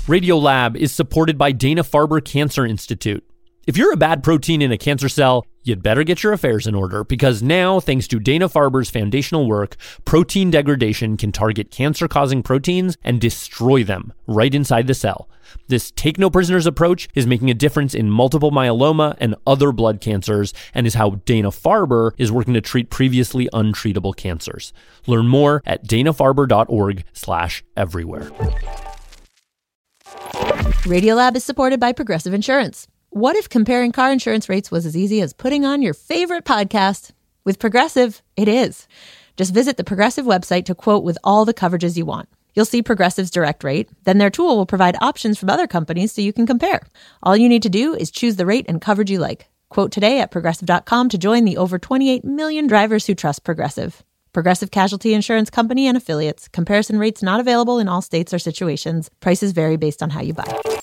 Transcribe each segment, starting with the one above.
Radiolab is supported by Dana-Farber Cancer Institute. If you're a bad protein in a cancer cell, you'd better get your affairs in order, because now, thanks to Dana-Farber's foundational work, protein degradation can target cancer-causing proteins and destroy them right inside the cell. This take-no-prisoners approach is making a difference in multiple myeloma and other blood cancers, and is how Dana-Farber is working to treat previously untreatable cancers. Learn more at danafarber.org/everywhere. Radiolab is supported by Progressive Insurance. What if comparing car insurance rates was as easy as putting on your favorite podcast? With Progressive, it is. Just visit the Progressive website to quote with all the coverages you want. You'll see Progressive's direct rate. Then their tool will provide options from other companies so you can compare. All you need to do is choose the rate and coverage you like. Quote today at Progressive.com to join the over 28 million drivers who trust Progressive. Progressive Casualty Insurance Company and Affiliates. Comparison rates not available in all states or situations. Prices vary based on how you buy.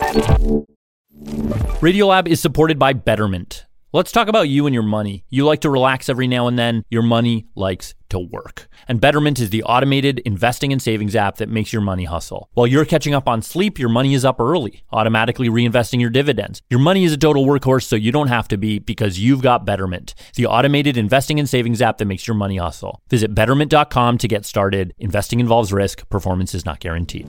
Radiolab is supported by Betterment. Let's talk about you and your money. You like to relax every now and then. Your money likes to work. And Betterment is the automated investing and savings app that makes your money hustle. While you're catching up on sleep, your money is up early, automatically reinvesting your dividends. Your money is a total workhorse, so you don't have to be, because you've got Betterment, the automated investing and savings app that makes your money hustle. Visit Betterment.com to get started. Investing involves risk. Performance is not guaranteed.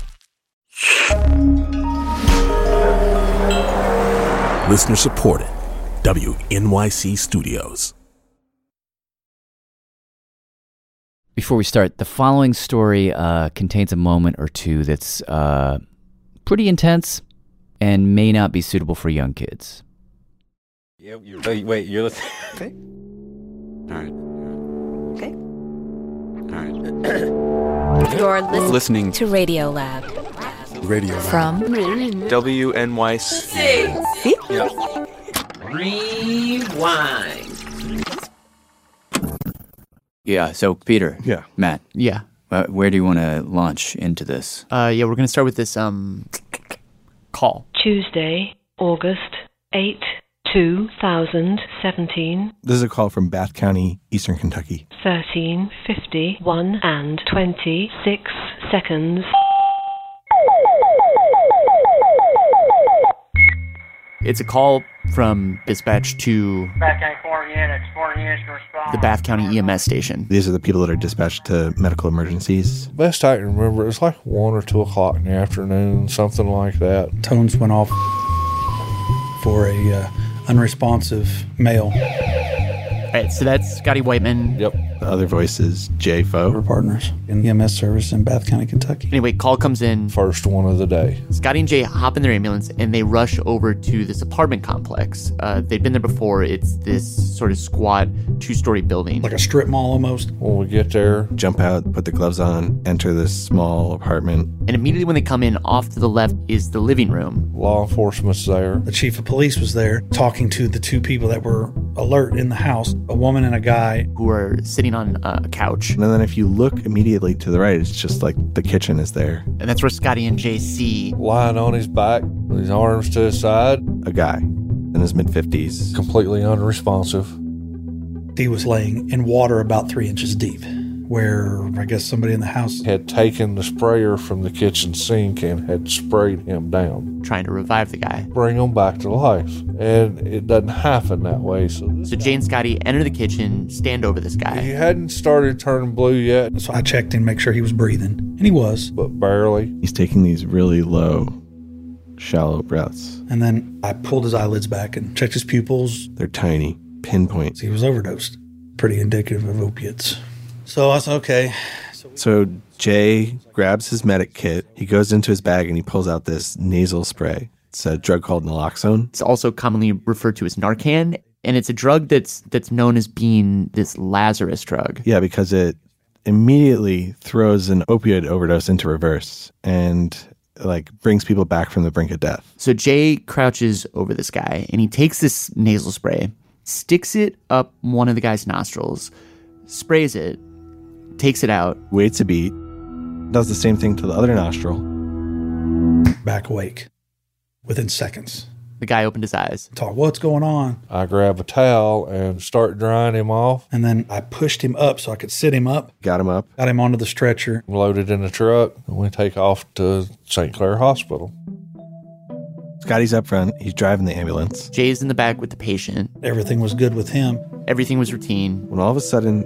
Listener supported. WNYC Studios. Before we start, the following story contains a moment or two that's pretty intense and may not be suitable for young kids. Yeah, wait, you're listening? Okay. All right. Okay. All right. You're listening to Radiolab. Radio From WNYC. See? Yeah. Rewind. Yeah, so Peter. Yeah. Matt. Yeah. Where do you want to launch into this? Yeah, we're going to start with this call. Tuesday, August 8, 2017. This is a call from Bath County, Eastern Kentucky. 13:51 and 26 seconds. It's a call from dispatch to Bath County 4 units to respond. the Bath County EMS station. These are the people that are dispatched to medical emergencies. Best I can remember, it was like 1 or 2 o'clock in the afternoon, something like that. Tones went off for a unresponsive male. All right, so that's Scotty Whiteman. Yep. The other voice is Jay Foe. We're partners in EMS service in Bath County, Kentucky. Anyway, call comes in. First one of the day. Scotty and Jay hop in their ambulance and they rush over to this apartment complex. They've been there before. It's this sort of squat 2-story building. Like a strip mall almost. When we get there, Jump out, put the gloves on, enter this small apartment. And immediately when they come in, off to the left is the living room. law enforcement's there. The chief of police was there talking to the 2 people that were alert in the house, a woman and a guy. Who are sitting on a couch. And then if you look immediately to the right, it's just like the kitchen is there. And that's where Scotty and Jay see. Lying on his back with his arms to his side. A guy in his mid-50s. Completely unresponsive. He was laying in water about 3 inches deep, where I guess somebody in the house had taken the sprayer from the kitchen sink and had sprayed him down. Trying to revive the guy. Bring him back to life. And it doesn't happen that way. So Jay and Scotty enter the kitchen, stand over this guy. He hadn't started turning blue yet. So I checked in, make sure he was breathing. And he was. But barely. He's taking these really low, shallow breaths. And then I pulled his eyelids back and checked his pupils. They're tiny, pinpoint. He was overdosed. Pretty indicative of opiates. So I said, okay. So Jay grabs his medic kit. He goes into his bag and he pulls out this nasal spray. It's a drug called naloxone. It's also commonly referred to as Narcan, and it's a drug that's known as being this Lazarus drug. Yeah, because it immediately throws an opioid overdose into reverse and like brings people back from the brink of death. So Jay crouches over this guy and he takes this nasal spray, sticks it up one of the guy's nostrils, sprays it, takes it out, waits a beat, does the same thing to the other nostril. Back awake within seconds. The guy opened his eyes. Talk, what's going on? I grab a towel and start drying him off. And then I pushed him up so I could sit him up. Got him up. Got him onto the stretcher. Loaded in the truck, and we take off to St. Clair Hospital. Scotty's up front. He's driving the ambulance. Jay's in the back with the patient. Everything was good with him. Everything was routine. When all of a sudden,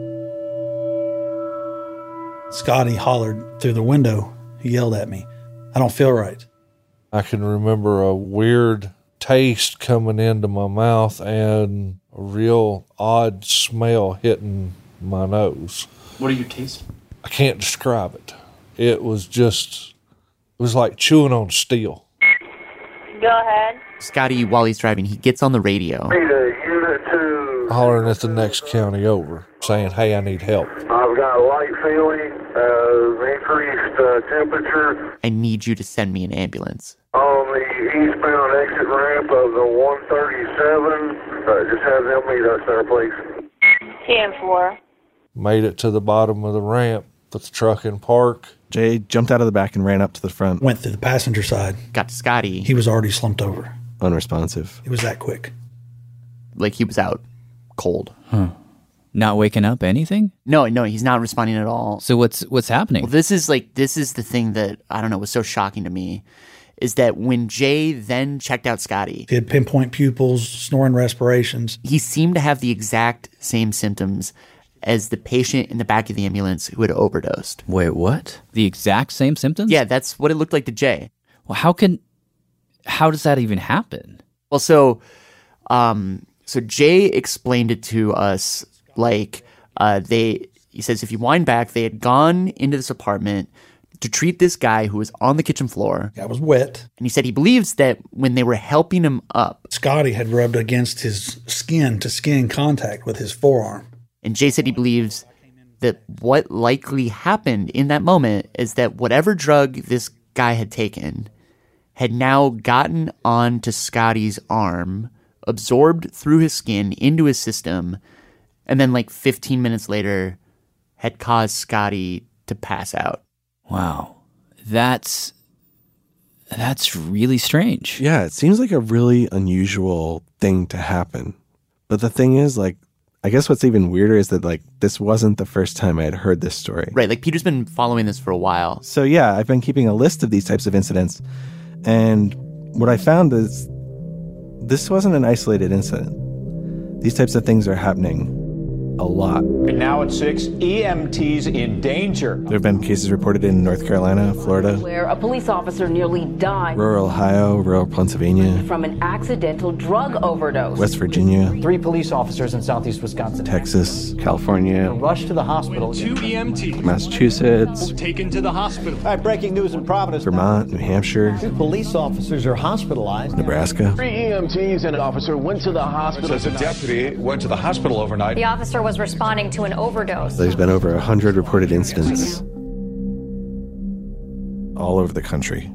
Scotty hollered through the window. He yelled at me, "I don't feel right." I can remember a weird taste coming into my mouth and a real odd smell hitting my nose. What are you tasting? I can't describe it. It was like chewing on steel. Go ahead. Scotty, while he's driving, he gets on the radio. Unit 2. Hollering at the next county over, saying, "Hey, I need help. I've got light feeling, increased temperature. I need you to send me an ambulance. On the eastbound exit ramp of the 137, just have them meet us there, please. 10-4. Made it to the bottom of the ramp, put the truck in park. Jay jumped out of the back and ran up to the front. Went through the passenger side. Got to Scotty. He was already slumped over. Unresponsive. It was that quick. Like he was out cold. Huh. Not waking up, anything? No, he's not responding at all. So what's happening? Well, this is the thing that, I don't know, was so shocking to me, is that when Jay then checked out Scotty, he had pinpoint pupils, snoring respirations. He seemed to have the exact same symptoms as the patient in the back of the ambulance who had overdosed. Wait, what? The exact same symptoms? Yeah, that's what it looked like to Jay. Well, how does that even happen? Well, so Jay explained it to us like he says if you wind back, they had gone into this apartment to treat this guy who was on the kitchen floor. That was wet. And he said he believes that when they were helping him up, Scotty had rubbed against his skin-to-skin contact with his forearm. And Jay said he believes that what likely happened in that moment is that whatever drug this guy had taken had now gotten onto Scotty's arm, absorbed through his skin into his system, and then like 15 minutes later had caused Scotty to pass out. Wow. That's really strange. Yeah, it seems like a really unusual thing to happen. But the thing is, like, I guess what's even weirder is that, like, this wasn't the first time I had heard this story. Right, like Peter's been following this for a while. So yeah, I've been keeping a list of these types of incidents. And what I found is this wasn't an isolated incident. These types of things are happening a lot. And now at 6, EMTs in danger. There have been cases reported in North Carolina, Florida, where a police officer nearly died. Rural Ohio, rural Pennsylvania, from an accidental drug overdose. West Virginia, 3 police officers in southeast Wisconsin, Texas, California, rushed to the hospital. 2 EMTs Massachusetts, taken to the hospital. All right, breaking news in Providence. Vermont, New Hampshire, 2 police officers are hospitalized. Nebraska. 3 EMTs and an officer went to the hospital. Says a deputy went to the hospital overnight. The officer was responding to an overdose. There's been over 100 reported incidents all over the country.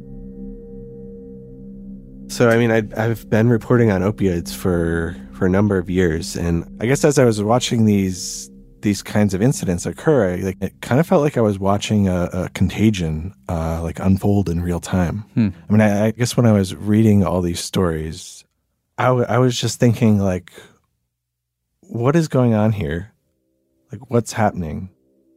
So, I mean, I've been reporting on opioids for a number of years. And I guess as I was watching these kinds of incidents occur, it kind of felt like I was watching a contagion like unfold in real time. I mean, I guess when I was reading all these stories, I was just thinking, like, what is going on here? Like, what's happening?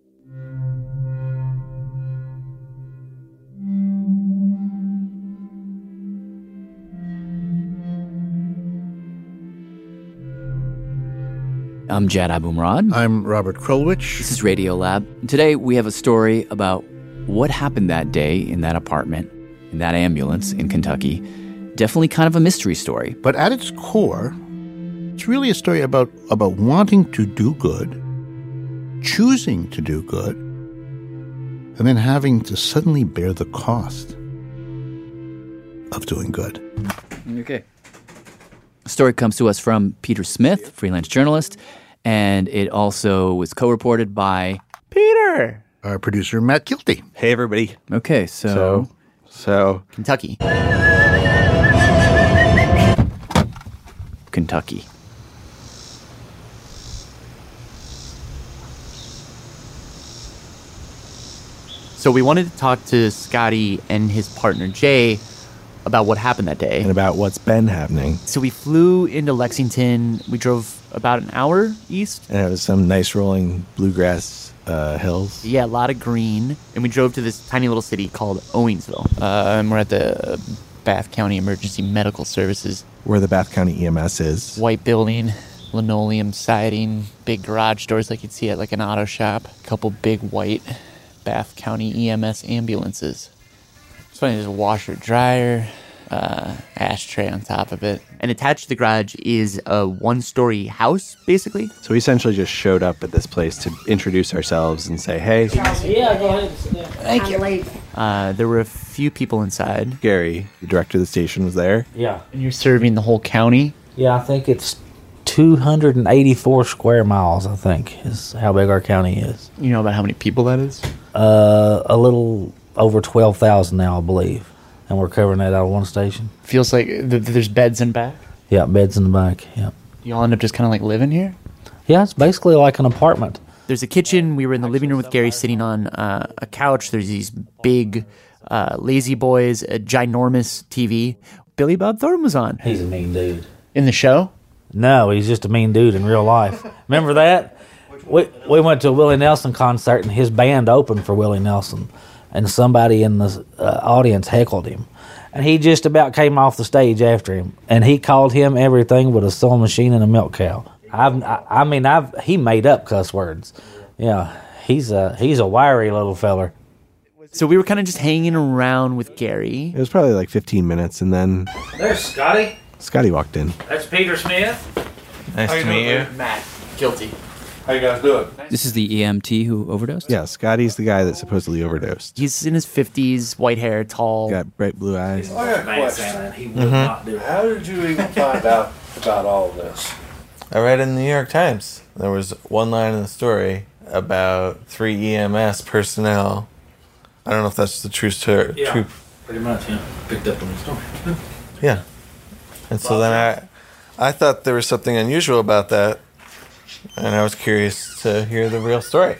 I'm Jad Abumrad. I'm Robert Krulwich. This is Radio Lab. And today we have a story about what happened that day in that apartment, in that ambulance in Kentucky. Definitely kind of a mystery story. But at its core, it's really a story about wanting to do good, choosing to do good, and then having to suddenly bear the cost of doing good. Okay. The story comes to us from Peter Smith, freelance journalist, and it also was co-reported by Peter, our producer, Matt Gilty. Hey, everybody. Okay, so Kentucky. So we wanted to talk to Scotty and his partner Jay about what happened that day. And about what's been happening. So we flew into Lexington. We drove about an hour east. And it was some nice rolling bluegrass hills. Yeah, a lot of green. And we drove to this tiny little city called Owensville. And we're at the Bath County Emergency Medical Services. Where the Bath County EMS is. White building, linoleum siding, big garage doors like you'd see at like an auto shop. A couple big white Bath County EMS ambulances. It's funny, there's a washer dryer, ashtray on top of it. And attached to the garage is a one-story house, basically. So we essentially just showed up at this place to introduce ourselves and say, hey. Yeah, go ahead. Thank you. There were a few people inside. Gary, the director of the station, was there. Yeah. And you're serving the whole county? Yeah, I think it's 284 square miles, I think, is how big our county is. You know about how many people that is? A little over 12,000 now, I believe. And we're covering that out of one station. Feels like there's beds in back? Yeah, beds in the back, yeah. Y'all end up just kind of like living here? Yeah, it's basically like an apartment. There's a kitchen. We were in the living room with Gary sitting on a couch. There's these big lazy boys, a ginormous TV. Billy Bob Thornton was on. He's a mean dude. In the show? No, he's just a mean dude in real life. Remember that? We went to a Willie Nelson concert, and his band opened for Willie Nelson. And somebody in the audience heckled him. And he just about came off the stage after him. And he called him everything but a sewing machine and a milk cow. He made up cuss words. Yeah, he's a wiry little feller. So we were kind of just hanging around with Gary. It was probably like 15 minutes, and then There's Scotty. Scotty walked in. That's Peter Smith. Nice to meet you. Matt, guilty. How you guys doing? This is the EMT who overdosed? Yeah, Scotty's the guy that supposedly overdosed. He's in his 50s, white hair, tall. Got bright blue eyes. I got a question. He would not do it. How did you even find out about all this? I read in the New York Times. There was one line in the story about 3 EMS personnel. I don't know if that's the true story. Yeah, pretty much, yeah. Picked up on the story. Yeah. And so then I thought there was something unusual about that, and I was curious to hear the real story.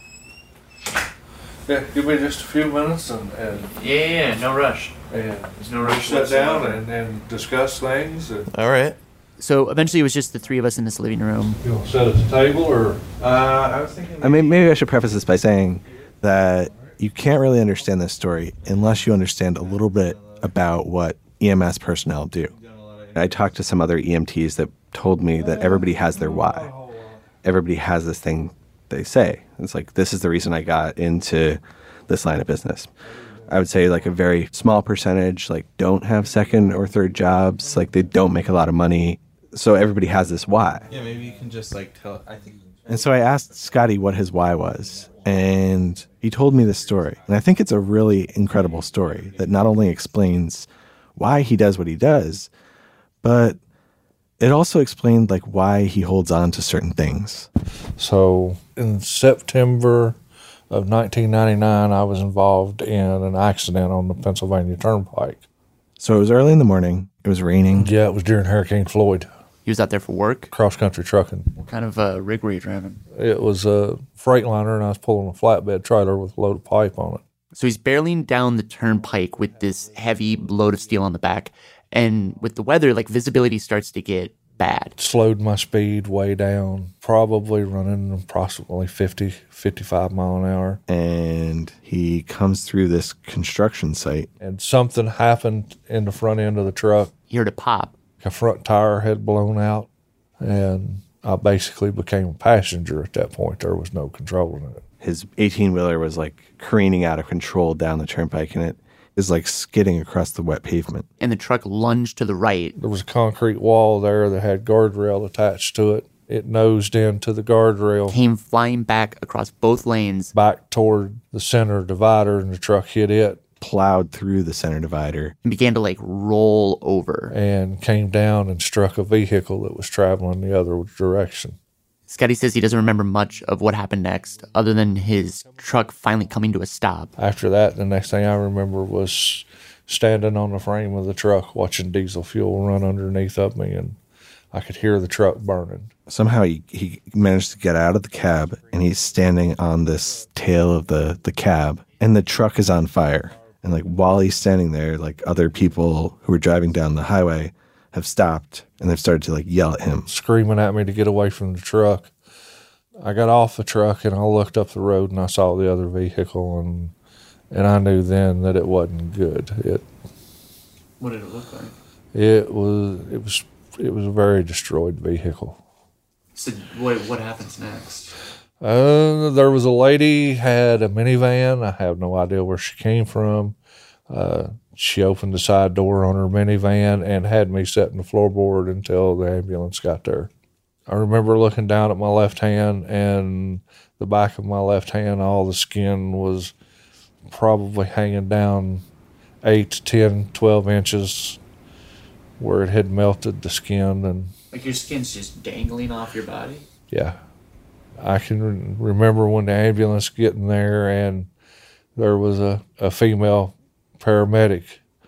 Yeah, give me just a few minutes and Yeah, no rush. And There's no rush sit down whatsoever. and discuss things. And All right. So eventually it was just the three of us in this living room. you want to sit at the table or? I was thinking. I mean, maybe I should preface this by saying that you can't really understand this story unless you understand a little bit about what EMS personnel do. I talked to some other EMTs that told me that everybody has their why. Everybody has this thing they say. It's like, this is the reason I got into this line of business. I would say like a very small percentage like don't have second or third jobs, like they don't make a lot of money. So everybody has this why. Yeah, maybe you can just like tell. I think. And so I asked Scotty what his why was, and he told me this story. And I think it's a really incredible story that not only explains why he does what he does, but it also explained like why he holds on to certain things. So in September of 1999, I was involved in an accident on the Pennsylvania Turnpike. So it was early in the morning. It was raining. Yeah, it was during Hurricane Floyd. He was out there for work? Cross-country trucking. What kind of rig were you driving? It was a Freightliner, and I was pulling a flatbed trailer with a load of pipe on it. So he's barreling down the turnpike with this heavy load of steel on the back. And with the weather, like visibility starts to get bad. Slowed my speed way down, probably running approximately 50, 55 mile an hour. And he comes through this construction site. And something happened in the front end of the truck. You heard a pop. A front tire had blown out, and I basically became a passenger at that point. There was no controlling it. His 18-wheeler was like careening out of control down the turnpike, and it is like skidding across the wet pavement. And the truck lunged to the right. There was a concrete wall there that had guardrail attached to it. It nosed into the guardrail. Came flying back across both lanes. Back toward the center divider, and the truck hit it. Plowed through the center divider. And began to like roll over. And came down and struck a vehicle that was traveling the other direction. Scotty says he doesn't remember much of what happened next, other than his truck finally coming to a stop. After that, the next thing I remember was standing on the frame of the truck, watching diesel fuel run underneath of me, and I could hear the truck burning. Somehow he managed to get out of the cab, and he's standing on this tail of the cab, and the truck is on fire. And like while he's standing there, like other people who were driving down the highway have stopped and they've started to like yell at him, screaming at me to get away from the truck. I got off the truck and I looked up the road and I saw the other vehicle, and I knew then that it wasn't good. What did it look like? It was a very destroyed vehicle. So what happens next? There was a lady, had a minivan. I have no idea where she came from. She opened the side door on her minivan and had me set in the floorboard until the ambulance got there. I remember looking down at my left hand, and the back of my left hand, all the skin was probably hanging down 8 to 10, 12 inches where it had melted the skin. And like your skin's just dangling off your body? Yeah. I can remember when the ambulance getting there, and there was a female paramedic.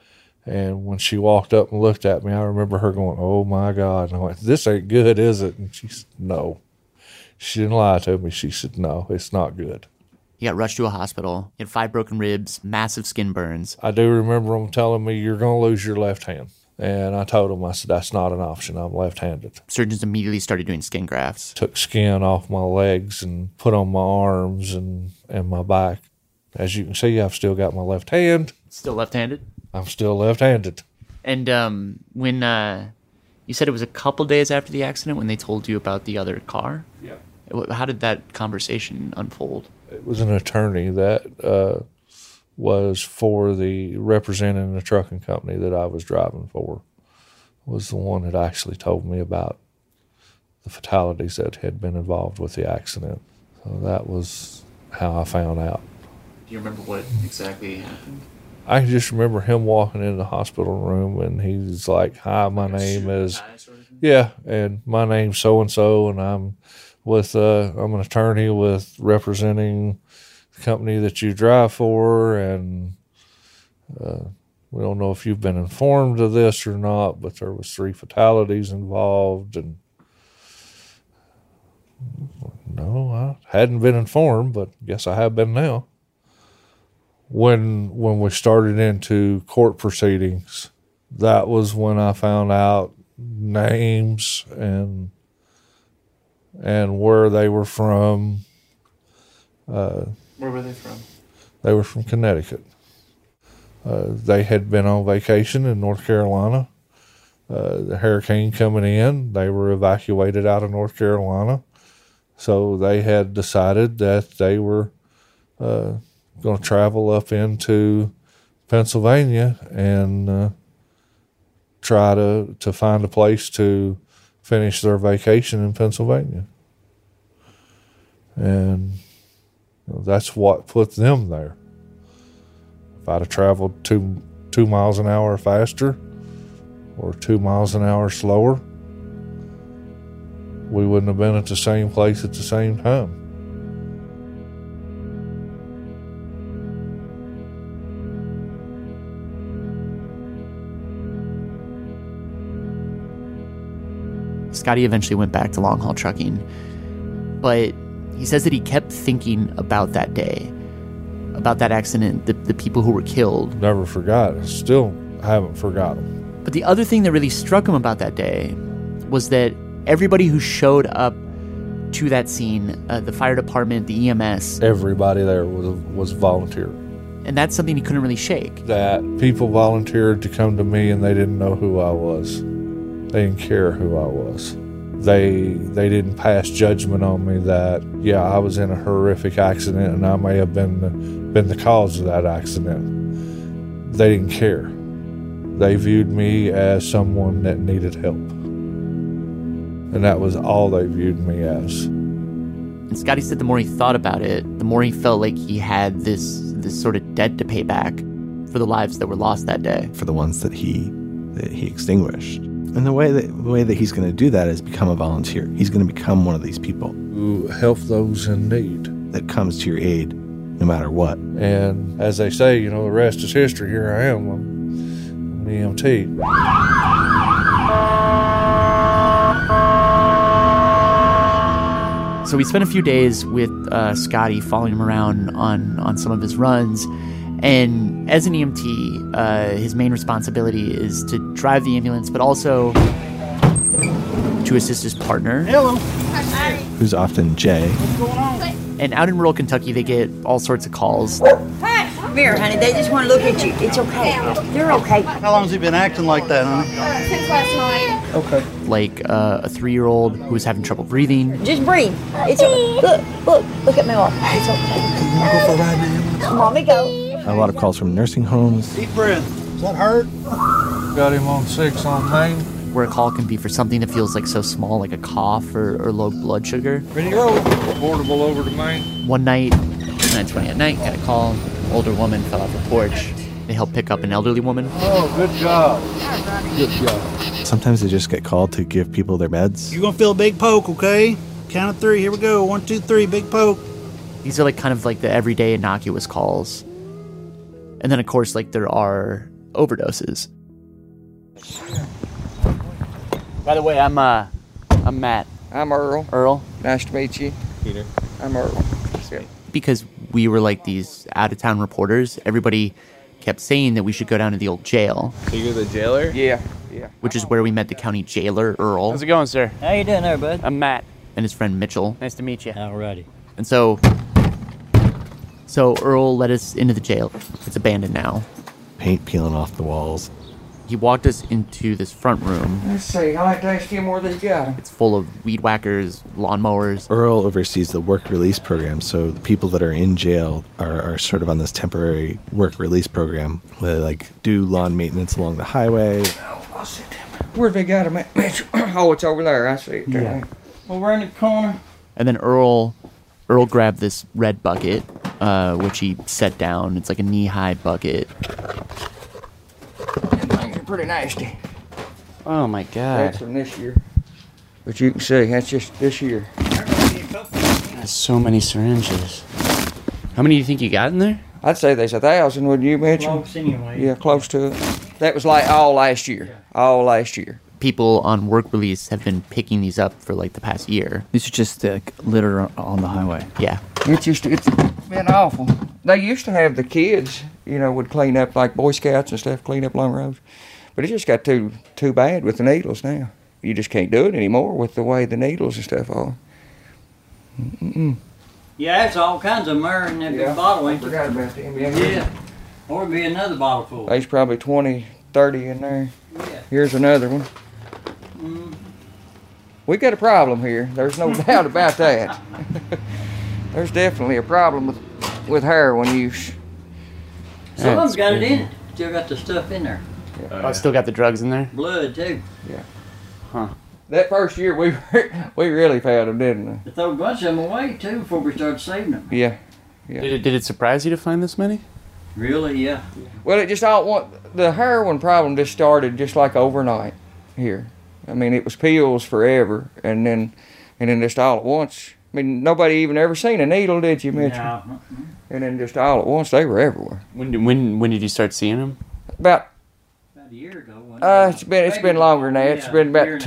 And when she walked up and looked at me, I remember her going, "Oh, my God." And I went, "This ain't good, is it?" And she said, "No." She didn't lie to me. She said, "No, it's not good." You got rushed to a hospital. You had 5 broken ribs, massive skin burns. I do remember them telling me, "You're going to lose your left hand." And I told them, I said, "That's not an option. I'm left-handed." Surgeons immediately started doing skin grafts. Took skin off my legs and put on my arms and my back. As you can see, I've still got my left hand. Still left-handed? I'm still left-handed. And when you said it was a couple days after the accident when they told you about the other car? Yeah. How did that conversation unfold? It was an attorney that was for representing the trucking company that I was driving for, was the one that actually told me about the fatalities that had been involved with the accident. So that was how I found out. Do you remember what exactly happened? I just remember him walking in the hospital room, and he's like, "Hi, my name is," yeah, and my name's so-and-so, and I'm an attorney with representing the company that you drive for, and we don't know if you've been informed of this or not, but there was 3 fatalities involved, and no, I hadn't been informed, but guess I have been now. When we started into court proceedings, that was when I found out names and where they were from. Where were they from? They were from Connecticut. They had been on vacation in North Carolina. The hurricane coming in, they were evacuated out of North Carolina. So they had decided that they were going to travel up into Pennsylvania and try to find a place to finish their vacation in Pennsylvania. And that's what put them there. If I'd have traveled two miles an hour faster or 2 miles an hour slower, we wouldn't have been at the same place at the same time. Scotty eventually went back to long-haul trucking, but he says that he kept thinking about that day, about that accident, the people who were killed. Never forgot. Still haven't forgotten. But the other thing that really struck him about that day was that everybody who showed up to that scene, the fire department, the EMS, everybody there was volunteer. And that's something he couldn't really shake. That people volunteered to come to me and they didn't know who I was. They didn't care who I was. They didn't pass judgment on me that, yeah, I was in a horrific accident and I may have been the cause of that accident. They didn't care. They viewed me as someone that needed help. And that was all they viewed me as. And Scotty said the more he thought about it, the more he felt like he had this sort of debt to pay back for the lives that were lost that day. For the ones that he extinguished. And the way that he's going to do that is become a volunteer. He's going to become one of these people who help those in need. That comes to your aid no matter what. And as they say, the rest is history. Here I am. I'm an EMT. So we spent a few days with Scotty following him around on some of his runs. And as an EMT, his main responsibility is to drive the ambulance, but also to assist his partner. Hello. Who's often Jay. And out in rural Kentucky, they get all sorts of calls. Come here, honey. They just want to look at you. It's okay. You're okay. How long has he been acting like that, honey? Since last night. Okay. Like a 3-year-old who was having trouble breathing. Just breathe. It's okay. Look at my arm. It's okay. You want to go for a ride now? Mommy, go. A lot of calls from nursing homes. Deep breath. Does that hurt? Got him on 6 on Main. Where a call can be for something that feels like so small, like a cough or low blood sugar. Ready to roll. Portable over to Main. One night, 9:20 at night, got a call. Older woman fell off the porch. They helped pick up an elderly woman. Oh, good job. Good job. Sometimes they just get called to give people their meds. You're going to feel a big poke, okay? Count of 3. Here we go. 1, 2, 3. Big poke. These are like kind of like the everyday innocuous calls. And then, of course, like there are overdoses. By the way, I'm Matt. I'm Earl. Earl. Nice to meet you. Peter. I'm Earl. Because we were like these out-of-town reporters, everybody kept saying that we should go down to the old jail. So you're the jailer? Yeah. Which is where we met the county jailer, Earl. How's it going, sir? How you doing there, bud? I'm Matt. And his friend Mitchell. Nice to meet you. Alrighty. And so Earl led us into the jail. It's abandoned now. Paint peeling off the walls. He walked us into this front room. Let's see. I like to ask you more than you got. It's full of weed whackers, lawnmowers. Earl oversees the work release program, so the people that are in jail are sort of on this temporary work release program where they like do lawn maintenance along the highway. I'll sit down. Where they got him at, Mitch? Oh, it's over there. I see it. Yeah. Over in the corner. And then Earl grabbed this red bucket, which he set down. It's like a knee-high bucket. Things are pretty nasty. Oh my God. That's from this year. But you can see, that's just this year. There's so many syringes. How many do you think you got in there? I'd say there's 1,000, wouldn't you, Mitchell? Close anyway. Yeah, close to it. That was like all last year. All last year. People on work release have been picking these up for like the past year. These are just litter on the highway. Yeah. It's been awful. They used to have the kids, would clean up like Boy Scouts and stuff, clean up along roads. But it just got too bad with the needles now. You just can't do it anymore with the way the needles and stuff are. Mm-mm. Yeah, it's all kinds of myrrh in that big bottle. I forgot about them. Yeah. Or it'd be another bottle full. There's probably 20, 30 in there. Yeah. Here's another one. We got a problem here. There's no doubt about that. There's definitely a problem with heroin use. Some of them's got it in it. Still got the stuff in there. Oh, still got the drugs in there? Blood, too. Yeah. Huh. That first year, we really found them, didn't we? They threw a bunch of them away, too, before we started saving them. Yeah. Did it surprise you to find this many? Really, yeah. Well, the heroin problem just started just like overnight here. I mean, it was pills forever, and then just all at once. I mean, nobody even ever seen a needle, did you, Mitchell? No. And then just all at once, they were everywhere. When did you start seeing them? About a year ago. It's been longer than that. It's been about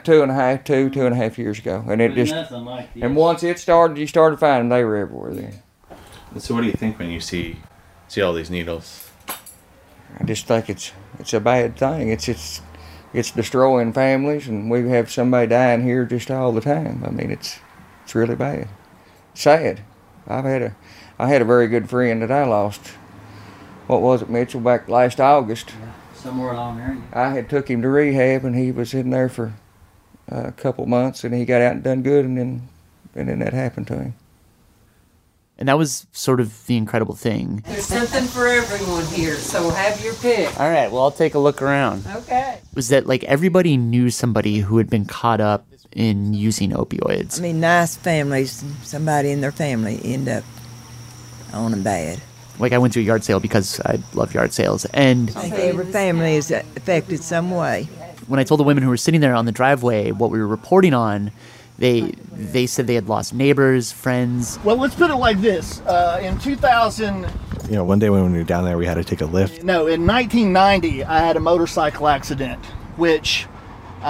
2.5 years ago, and it just like and once it started, you started finding them. They were everywhere then. So, what do you think when you see all these needles? I just think it's a bad thing. It's destroying families, and we have somebody dying here just all the time. I mean, it's really bad. Sad. I had a very good friend that I lost. What was it, Mitchell? Back last August. Yeah, somewhere along there. I had took him to rehab, and he was in there for a couple months, and he got out and done good, and then that happened to him. And that was sort of the incredible thing. There's something for everyone here, so have your pick. All right, well, I'll take a look around. Okay. Was that like everybody knew somebody who had been caught up in using opioids. I mean, nice families, somebody in their family end up on a bad. Like I went to a yard sale because I love yard sales, and I think every family is affected some way. When I told the women who were sitting there on the driveway what we were reporting on, they said they had lost neighbors, friends. Well, let's put it like this. In 2000... one day when we were down there, we had to take a lift. No, in 1990, I had a motorcycle accident, which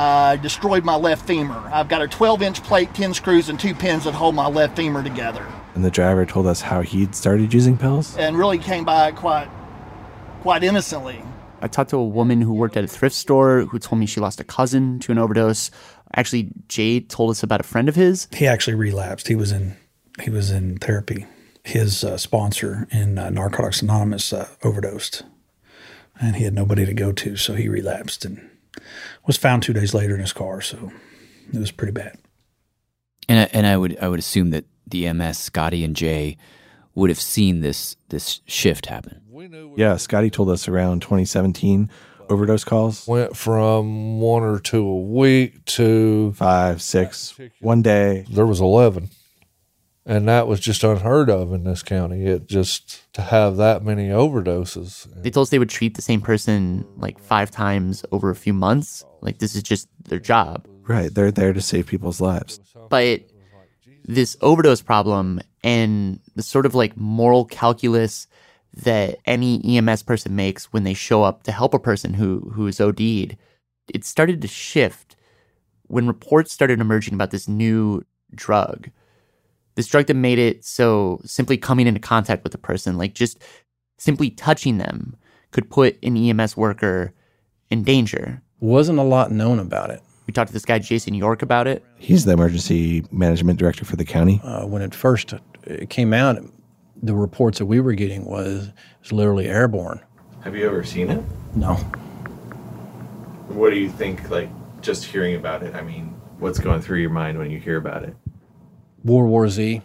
destroyed my left femur. I've got a 12-inch plate, 10 screws, and 2 pins that hold my left femur together. And the driver told us how he'd started using pills. And really came by quite innocently. I talked to a woman who worked at a thrift store who told me she lost a cousin to an overdose. Actually, Jade told us about a friend of his. He actually relapsed. He was in therapy. His sponsor in Narcotics Anonymous overdosed, and he had nobody to go to, so he relapsed and was found 2 days later in his car. So it was pretty bad. And I would assume that the EMS, Scotty and Jay, would have seen this shift happen. Yeah, Scotty told us around 2017, overdose calls went from 1 or 2 a week to 5, 6, one day. There was 11. And that was just unheard of in this county. It just, to have that many overdoses. They told us they would treat the same person like 5 times over a few months. Like, this is just their job. Right. They're there to save people's lives. But this overdose problem and the sort of like moral calculus that any EMS person makes when they show up to help a person who is OD'd, it started to shift when reports started emerging about this new drug. This drug that made it so simply coming into contact with a person, like just simply touching them, could put an EMS worker in danger. Wasn't a lot known about it. We talked to this guy, Jason York, about it. He's the emergency management director for the county. When it first came out, the reports that we were getting was literally airborne. Have you ever seen it? No. What do you think, like, just hearing about it? I mean, what's going through your mind when you hear about it? World War Z,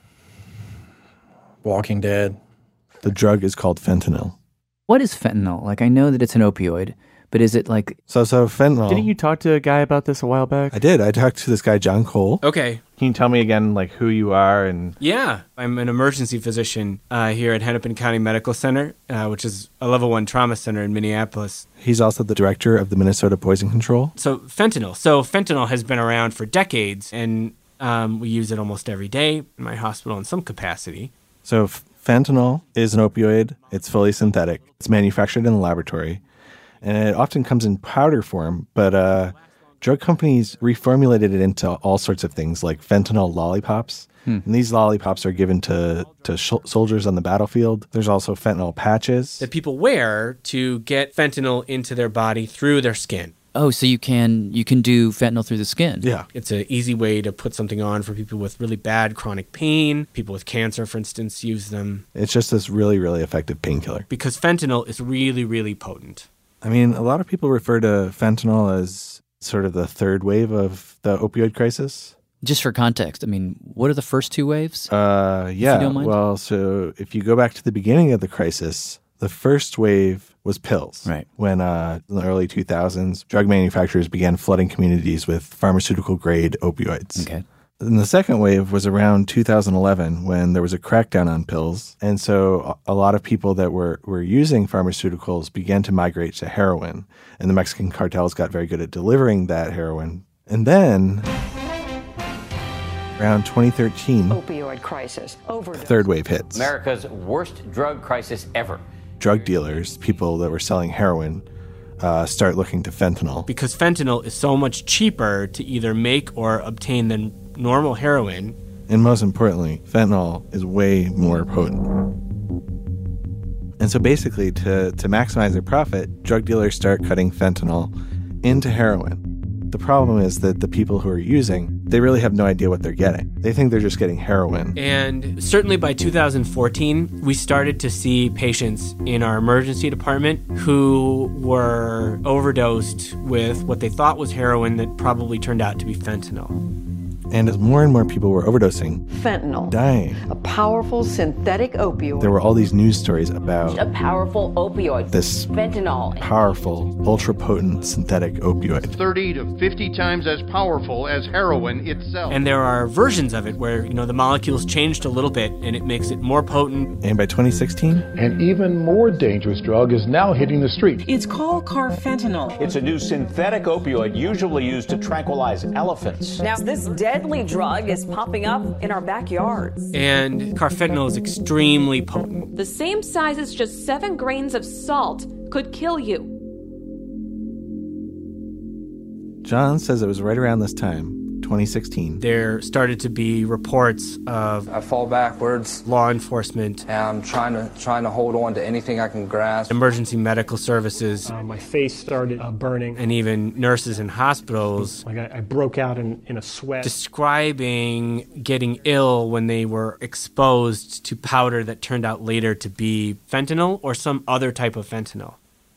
Walking Dead. The drug is called fentanyl. What is fentanyl? Like, I know that it's an opioid, but is it like... So fentanyl... Didn't you talk to a guy about this a while back? I did. I talked to this guy, John Cole. Okay. Can you tell me again, like, who you are and... Yeah. I'm an emergency physician here at Hennepin County Medical Center, which is a level 1 trauma center in Minneapolis. He's also the director of the Minnesota Poison Control. So fentanyl has been around for decades, and we use it almost every day in my hospital in some capacity. So fentanyl is an opioid. It's fully synthetic. It's manufactured in the laboratory. And it often comes in powder form, but drug companies reformulated it into all sorts of things like fentanyl lollipops. And these lollipops are given to soldiers on the battlefield. There's also fentanyl patches that people wear to get fentanyl into their body through their skin. Oh, so you can do fentanyl through the skin. Yeah. It's an easy way to put something on for people with really bad chronic pain. People with cancer, for instance, use them. It's just this really, really effective painkiller. Because fentanyl is really, really potent. I mean, a lot of people refer to fentanyl as sort of the third wave of the opioid crisis. Just for context, I mean, what are the first 2 waves? Yeah. If you don't mind? Well, so if you go back to the beginning of the crisis, the first wave was pills. Right. When in the early 2000s, drug manufacturers began flooding communities with pharmaceutical-grade opioids. Okay. And the second wave was around 2011 when there was a crackdown on pills. And so a lot of people that were using pharmaceuticals began to migrate to heroin. And the Mexican cartels got very good at delivering that heroin. And then around 2013, Opioid crisis. the third wave hits. America's worst drug crisis ever. Drug dealers, people that were selling heroin, start looking to fentanyl. Because fentanyl is so much cheaper to either make or obtain than normal heroin. And most importantly, fentanyl is way more potent. And so basically, to maximize their profit, drug dealers start cutting fentanyl into heroin. The problem is that the people who are using, they really have no idea what they're getting. They think they're just getting heroin. And certainly by 2014, we started to see patients in our emergency department who were overdosed with what they thought was heroin that probably turned out to be fentanyl. And as more and more people were overdosing, Fentanyl. dying, A powerful synthetic opioid. there were all these news stories about A powerful opioid. this Fentanyl. powerful, ultra-potent synthetic opioid. 30 to 50 times as powerful as heroin itself. And there are versions of it where, the molecules changed a little bit and it makes it more potent. And by 2016, an even more dangerous drug is now hitting the street. It's called carfentanil. It's a new synthetic opioid usually used to tranquilize elephants. Now, this deadly drug is popping up in our backyards. And carfentanil is extremely potent. The same size as just 7 grains of salt could kill you. John says it was right around this time, 2016. There started to be reports of I fall backwards. law enforcement. And I'm trying to hold on to anything I can grasp. Emergency medical services. My face started burning. And even nurses in hospitals. Like I broke out in a sweat. Describing getting ill when they were exposed to powder that turned out later to be fentanyl or some other type of fentanyl.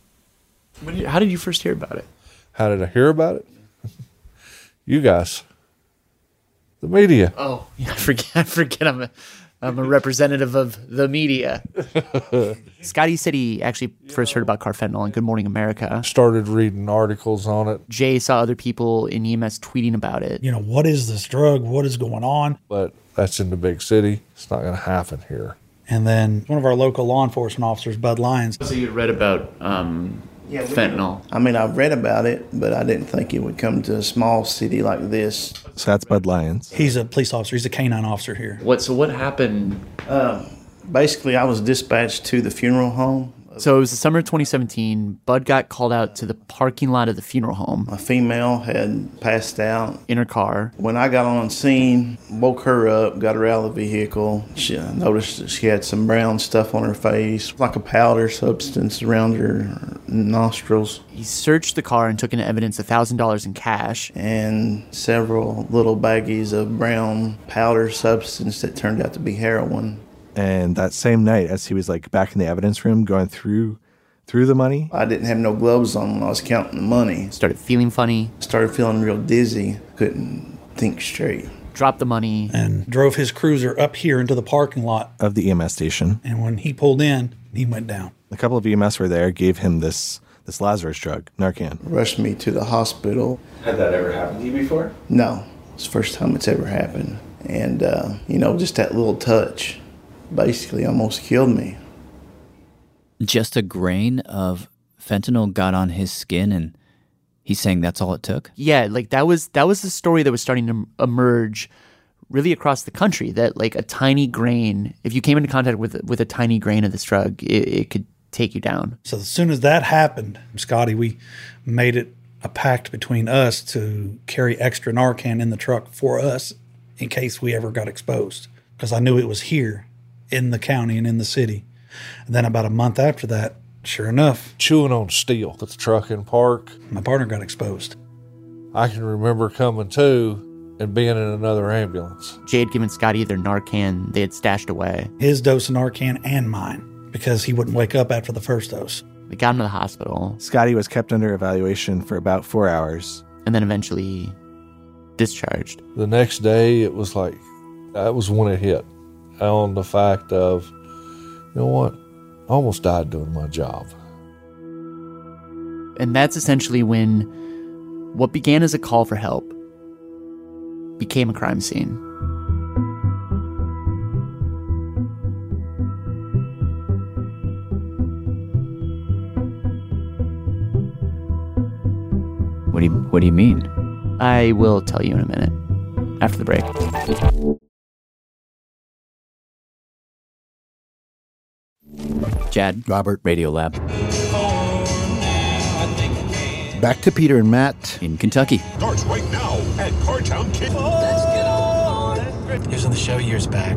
How did you first hear about it? How did I hear about it? You guys. The media. Oh, yeah, I forget I'm a representative of the media. Scotty said he actually first heard about carfentanil on Good Morning America. Started reading articles on it. Jay saw other people in EMS tweeting about it. You know, what is this drug? What is going on? But that's in the big city. It's not going to happen here. And then one of our local law enforcement officers, Bud Lyons. So you read about fentanyl. I mean, I've read about it, but I didn't think it would come to a small city like this. So that's Bud Lyons. He's a police officer. He's a canine officer here. So what happened? Basically, I was dispatched to the funeral home. So it was the summer of 2017. Bud got called out to the parking lot of the funeral home. A female had passed out in her car. When I got on scene, woke her up, got her out of the vehicle. I noticed that she had some brown stuff on her face, like a powder substance around her nostrils. He searched the car and took into evidence $1,000 in cash. And several little baggies of brown powder substance that turned out to be heroin. And that same night, as he was like back in the evidence room going through the money, I didn't have no gloves on when I was counting the money. Started feeling funny. Started feeling real dizzy. Couldn't think straight. Dropped the money. And drove his cruiser up here into the parking lot of the EMS station. And when he pulled in, he went down. A couple of EMS were there, gave him this Lazarus drug, Narcan. Rushed me to the hospital. Had that ever happened to you before? No. It's the first time it's ever happened. And, just that little touch basically almost killed me. Just a grain of fentanyl got on his skin, and he's saying that's all it took? Yeah, like that was the story that was starting to emerge really across the country, that like a tiny grain, if you came into contact with a tiny grain of this drug, it could take you down. So as soon as that happened, Scotty, we made it a pact between us to carry extra Narcan in the truck for us in case we ever got exposed, because I knew it was here in the county and in the city. And then about a month after that, sure enough, chewing on steel at the truck in park, my partner got exposed. I can remember coming to and being in another ambulance. Jay had given Scotty their Narcan they had stashed away. His dose of Narcan and mine, because he wouldn't wake up after the first dose. We got him to the hospital. Scotty was kept under evaluation for about 4 hours. And then eventually discharged. The next day, it was like, that was when it hit. On the fact of, you know what, I almost died doing my job. And that's essentially when what began as a call for help became a crime scene. What do you mean? I will tell you in a minute, after the break. Chad, Robert, Radiolab. Back to Peter and Matt in Kentucky. Starts right now at Cartown Kid. Let's get on it. He was on the show years back.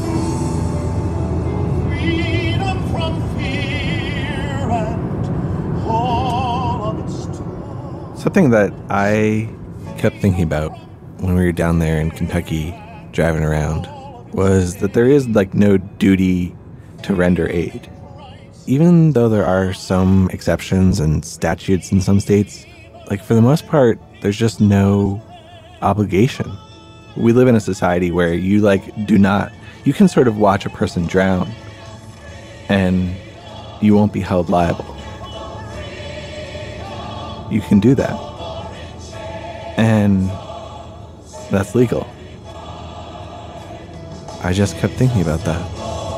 Freedom from fear and all of its storm. Something that I kept thinking about when we were down there in Kentucky driving around was that there is like no duty to render aid. Even though there are some exceptions and statutes in some states, like for the most part, there's just no obligation. We live in a society where you you can sort of watch a person drown and you won't be held liable. You can do that. And that's legal. I just kept thinking about that.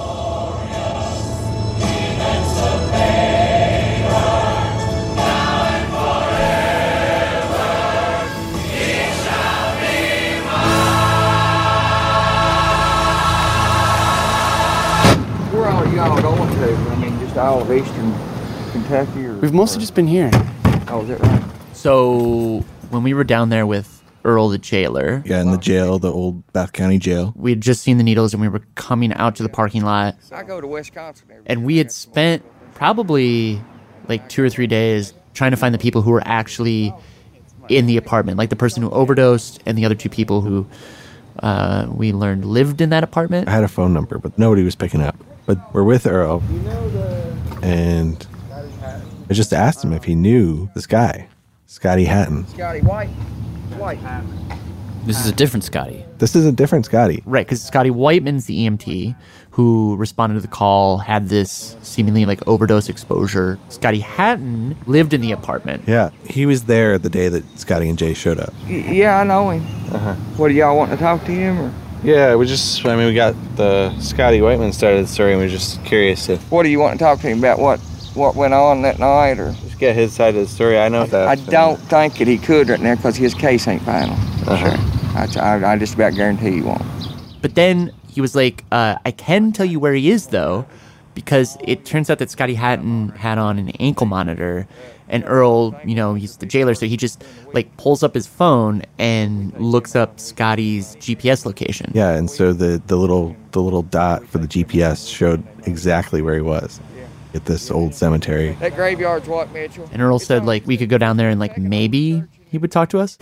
All of eastern Kentucky? We've mostly just been here. Oh, is that right? So when we were down there with Earl the jailer. Yeah, in the jail, the old Bath County jail. We had just seen the needles and we were coming out to the parking lot. I go to Wisconsin. And we had spent probably like 2 or 3 days trying to find the people who were actually in the apartment, like the person who overdosed and the other 2 people who we learned lived in that apartment. I had a phone number, but nobody was picking up. But we're with Earl, and I just asked him if he knew this guy, Scotty Hatton. Scotty White. This is a different Scotty. This is a different Scotty. Right, because Scotty Whiteman's the EMT who responded to the call, had this seemingly like overdose exposure. Scotty Hatton lived in the apartment. Yeah, he was there the day that Scotty and Jay showed up. Yeah, I know him. What, do y'all want to talk to him? Or? Yeah, we got the Scotty Whiteman started the story, and we're just curious if... What do you want to talk to him about? What went on that night? Or just get his side of the story. I know that. I don't think that he could right now because his case ain't final. Sure. I just about guarantee he won't. But then he was like, I can tell you where he is, though, because it turns out that Scotty Hatton had on an ankle monitor, and Earl, he's the jailer, so he just, like, pulls up his phone and looks up Scotty's GPS location. Yeah, and so the little dot for the GPS showed exactly where he was at this old cemetery. That graveyard's what, Mitchell? And Earl said, like, we could go down there and, like, maybe he would talk to us.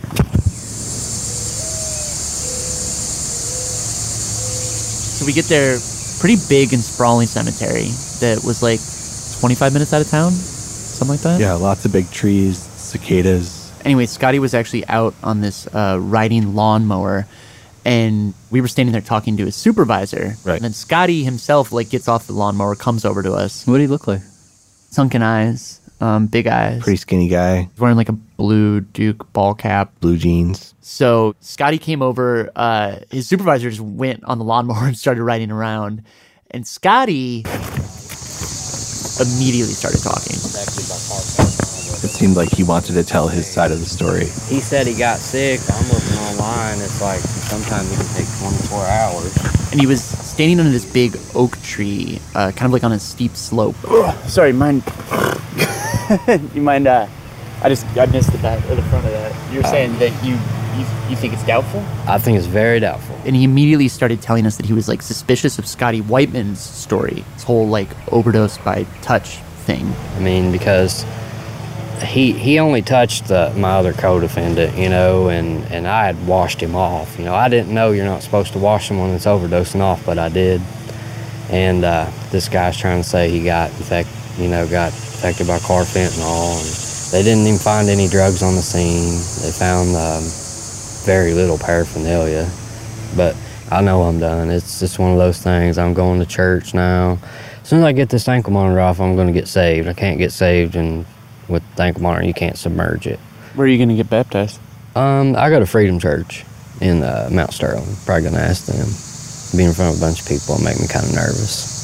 So we get there, pretty big and sprawling cemetery that was like 25 minutes out of town, something like that. Yeah, lots of big trees, cicadas. Anyway, Scotty was actually out on this riding lawnmower, and we were standing there talking to his supervisor. Right. And then Scotty himself like gets off the lawnmower, comes over to us. What did he look like? Sunken eyes, big eyes. Pretty skinny guy. He's wearing like a blue Duke ball cap. Blue jeans. So Scotty came over, his supervisor just went on the lawnmower and started riding around. And Scotty immediately started talking. It seemed like he wanted to tell his side of the story. He said he got sick. I'm looking online. It's like sometimes it can take 24 hours. And he was standing under this big oak tree, kind of like on a steep slope. Sorry, mind? You mind? I missed the back or the front of that. You're saying that you think it's doubtful? I think it's very doubtful. And he immediately started telling us that he was like suspicious of Scotty Whiteman's story, his whole like overdose by touch thing. I mean, because he only touched my other co-defendant, and I had washed him off. I didn't know you're not supposed to wash someone that's overdosing off, but I did. And this guy's trying to say he got infected by carfentanil. And they didn't even find any drugs on the scene. They found very little paraphernalia. But I know I'm done. It's just one of those things. I'm going to church now. As soon as I get this ankle monitor off, I'm going to get saved. I can't get saved, and with the ankle monitor, you can't submerge it. Where are you going to get baptized? I go to Freedom Church in Mount Sterling. Probably going to ask them. Being in front of a bunch of people will make me kind of nervous.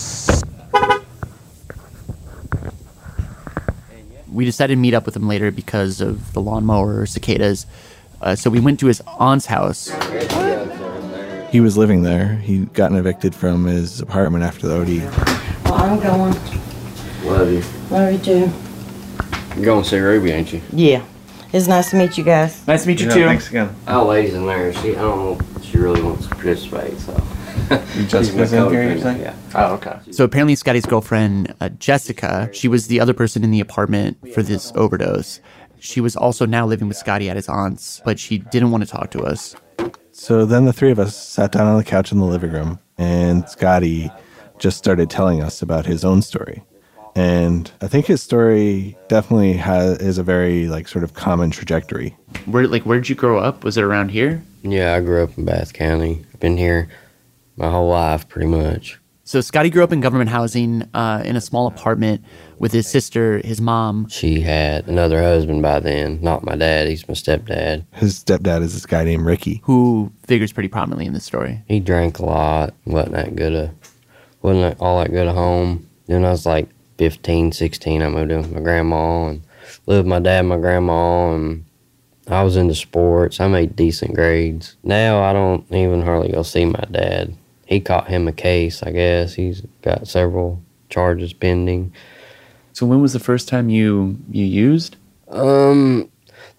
We decided to meet up with him later because of the lawnmower, cicadas. So we went to his aunt's house. He was living there. He'd gotten evicted from his apartment after the OD. Well, I'm going. Love you. Love you too. You're going to see Ruby, ain't you? Yeah. It's nice to meet you guys. Nice to meet you too. Thanks again. Our lady's in there. I don't know if she really wants to participate, so. Jessica's in here, you're saying? Yeah. Oh, okay. So apparently Scotty's girlfriend, Jessica, she was the other person in the apartment for this overdose. She was also now living with Scotty at his aunt's, but she didn't want to talk to us. So then the three of us sat down on the couch in the living room, and Scotty just started telling us about his own story. And I think his story definitely is a very sort of common trajectory. Where did you grow up? Was it around here? Yeah, I grew up in Bath County. I've been here my whole life, pretty much. So Scotty grew up in government housing in a small apartment with his sister, his mom. She had another husband by then, not my dad. He's my stepdad. His stepdad is this guy named Ricky, who figures pretty prominently in this story. He drank a lot. Wasn't all that good at home. Then I was like 15, 16, I moved in with my grandma and lived with my dad and my grandma, and I was into sports. I made decent grades. Now I don't even hardly go see my dad. He caught him a case, I guess. He's got several charges pending. So when was the first time you used? The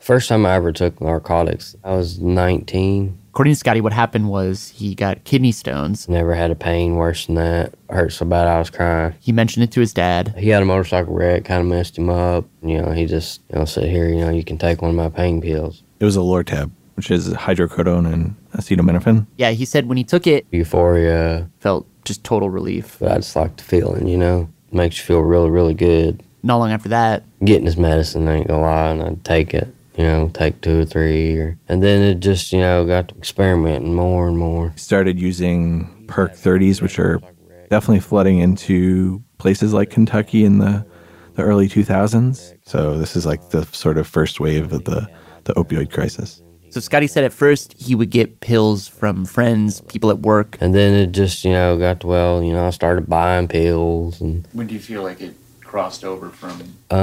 First time I ever took narcotics, I was 19. According to Scotty, what happened was he got kidney stones. Never had a pain worse than that. Hurt so bad I was crying. He mentioned it to his dad. He had a motorcycle wreck, kind of messed him up. He just, said, here, you can take one of my pain pills. It was a Lortab, which is hydrocodone and acetaminophen. Yeah, he said when he took it, euphoria. Felt just total relief. But I just like the feeling, Makes you feel really, really good. Not long after that, getting his medicine, I ain't gonna lie, and I'd take it. Take 2 or 3. And then it just, got to experimenting more and more. Started using Perk 30s, which are definitely flooding into places like Kentucky in the early 2000s. So this is like the sort of first wave of the opioid crisis. So Scotty said at first he would get pills from friends, people at work. And then it just, got to, I started buying pills. And when do you feel like it crossed over from?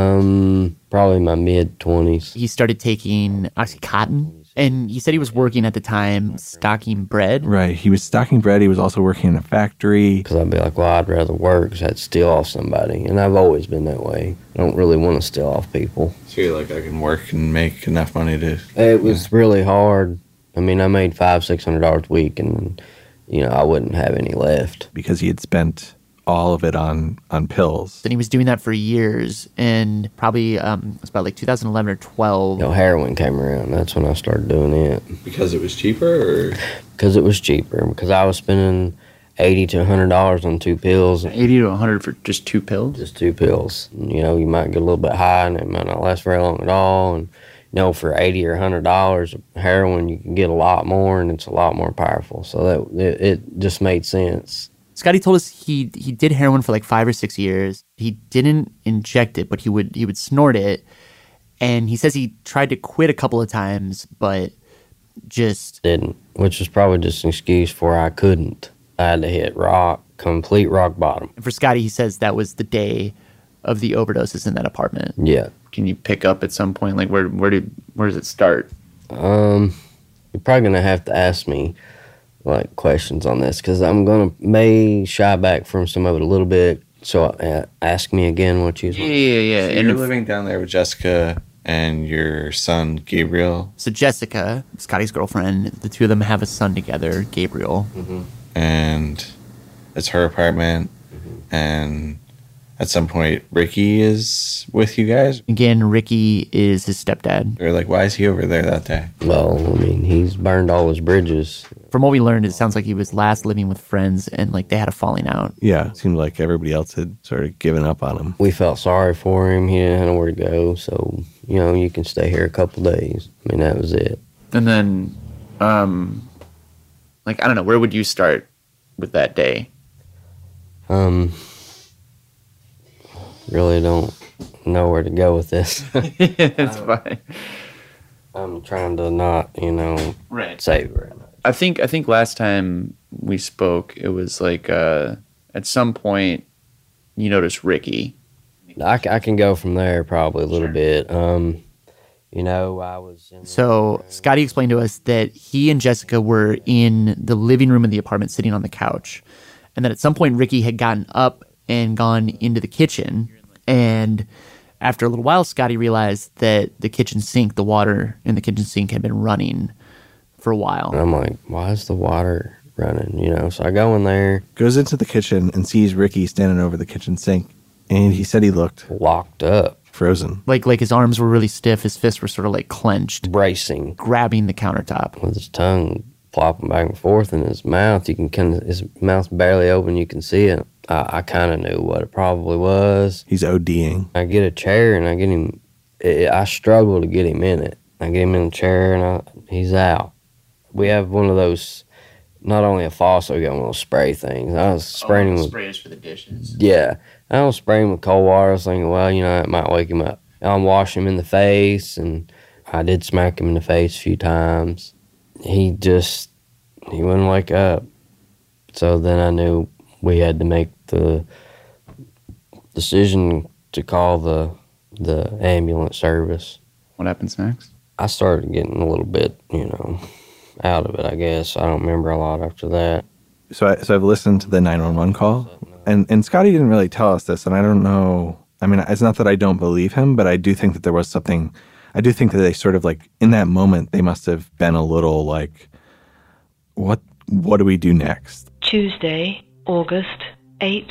Probably my mid-20s. He started taking Oxycontin, and he said he was working at the time stocking bread. Right, he was stocking bread. He was also working in a factory. Because I'd be like, well, I'd rather work because I'd steal off somebody. And I've always been that way. I don't really want to steal off people. So you're like, I can work and make enough money to... It was really hard. I mean, I made $500-600 a week, and, I wouldn't have any left. Because he had spent all of it on pills. And he was doing that for years, and probably it was about like 2011 or 12. Heroin came around. That's when I started doing it. Because it was cheaper, or? Because it was cheaper. Because I was spending $80 to $100 on 2 pills. 80 to 100 for just 2 pills? Just 2 pills. You might get a little bit high, and it might not last very long at all. And for $80 or $100 of heroin, you can get a lot more, and it's a lot more powerful. So that it just made sense. Scotty told us he did heroin for like 5 or 6 years. He didn't inject it, but he would snort it. And he says he tried to quit a couple of times, but just didn't, which was probably just an excuse for I couldn't. I had to hit complete rock bottom. And for Scotty, he says that was the day of the overdoses in that apartment. Yeah. Can you pick up at some point? Like where does it start? You're probably gonna have to ask me questions on this, because I'm may shy back from some of it a little bit. So ask me again what you... Yeah. So you're living down there with Jessica and your son, Gabriel. So Jessica, Scotty's girlfriend, the two of them have a son together, Gabriel. Mm-hmm. And it's her apartment. Mm-hmm. And at some point, Ricky is with you guys. Again, Ricky is his stepdad. They're like, why is he over there that day? Well, he's burned all his bridges. From what we learned, it sounds like he was last living with friends, and they had a falling out. Yeah, it seemed like everybody else had sort of given up on him. We felt sorry for him. He didn't have nowhere to go, so you can stay here a couple days. That was it. And then, I don't know, where would you start with that day? Really don't know where to go with this. It's fine. I'm trying to not, save it. I think last time we spoke, it was at some point you noticed Ricky. I can go from there probably a little bit. I was... So Scotty explained to us that he and Jessica were in the living room of the apartment sitting on the couch, and that at some point Ricky had gotten up and gone into the kitchen. And after a little while, Scotty realized that the water in the kitchen sink had been running for a while. And I'm like, why is the water running? So I go in there. Goes into the kitchen and sees Ricky standing over the kitchen sink. And he said he looked locked up. Frozen. Like his arms were really stiff. His fists were sort of clenched. Bracing. Grabbing the countertop. With his tongue flopping back and forth in his mouth. His mouth's barely open. You can see it. I kind of knew what it probably was. He's ODing. I get a chair and I get him. I struggle to get him in it. I get him in the chair and he's out. We have one of those, not only a faucet, we got one of those spray things. I was spraying him with sprays for the dishes. Yeah. I was spraying him with cold water. I was thinking, well, it might wake him up. I'm washing him in the face, and I did smack him in the face a few times. He wouldn't wake up. So then I knew we had to make the decision to call the ambulance service. What happens next? I started getting a little bit, out of it, I guess. I don't remember a lot after that. So I've listened to the 911 call, and Scotty didn't really tell us this, and I don't know. It's not that I don't believe him, but I do think that there was something I do think that they sort of like in that moment they must have been a little like, what do we do next? Tuesday, August 8,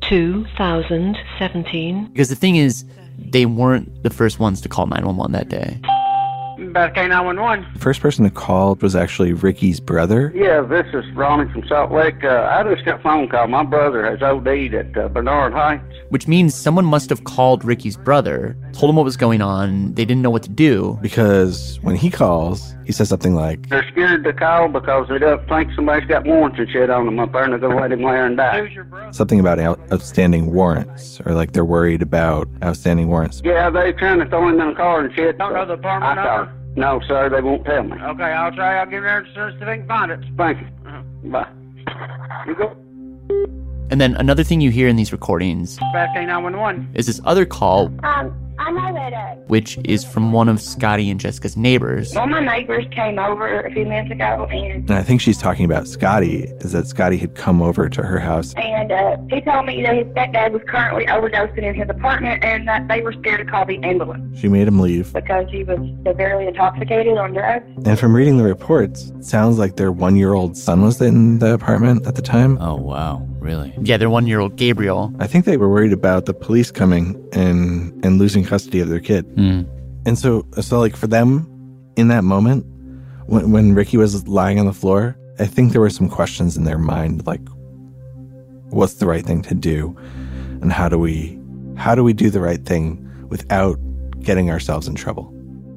2017. Because the thing is, they weren't the first ones to call 911 that day. Back K911. The first person to call was actually Ricky's brother. Yeah, this is Ronnie from Salt Lake. I just got a phone call. My brother has OD'd at Bernard Heights. Which means someone must have called Ricky's brother, told him what was going on. They didn't know what to do. Because when he calls, he says something like, they're scared to call because they don't think somebody's got warrants and shit on them up there and they're going to let him lay and die. something about outstanding warrants, or like they're worried about outstanding warrants. Yeah, they're trying to throw him in a car and shit. Don't know the apartment number? No, sir, they won't tell me. Okay, I'll try. I'll give you an answer if they can find it. Thank you. Bye. You go. And then another thing you hear in these recordings Back K911. is this other call, I know that. which is from one of Scotty and Jessica's neighbors. One of my neighbors came over a few minutes ago, and I think she's talking about Scotty, is that Scotty had come over to her house. he told me that his stepdad was currently overdosing in his apartment and that they were scared to call the ambulance She made him leave. because he was severely intoxicated on drugs. And from reading the reports, it sounds like their 1-year-old son was in the apartment at the time. Oh, wow. Really? Yeah, their 1-year-old Gabriel. I think they were worried about the police coming and losing custody of their kid. And so like for them in that moment, when Ricky was lying on the floor, I think there were some questions in their mind, like, what's the right thing to do? And how do we do the right thing without getting ourselves in trouble?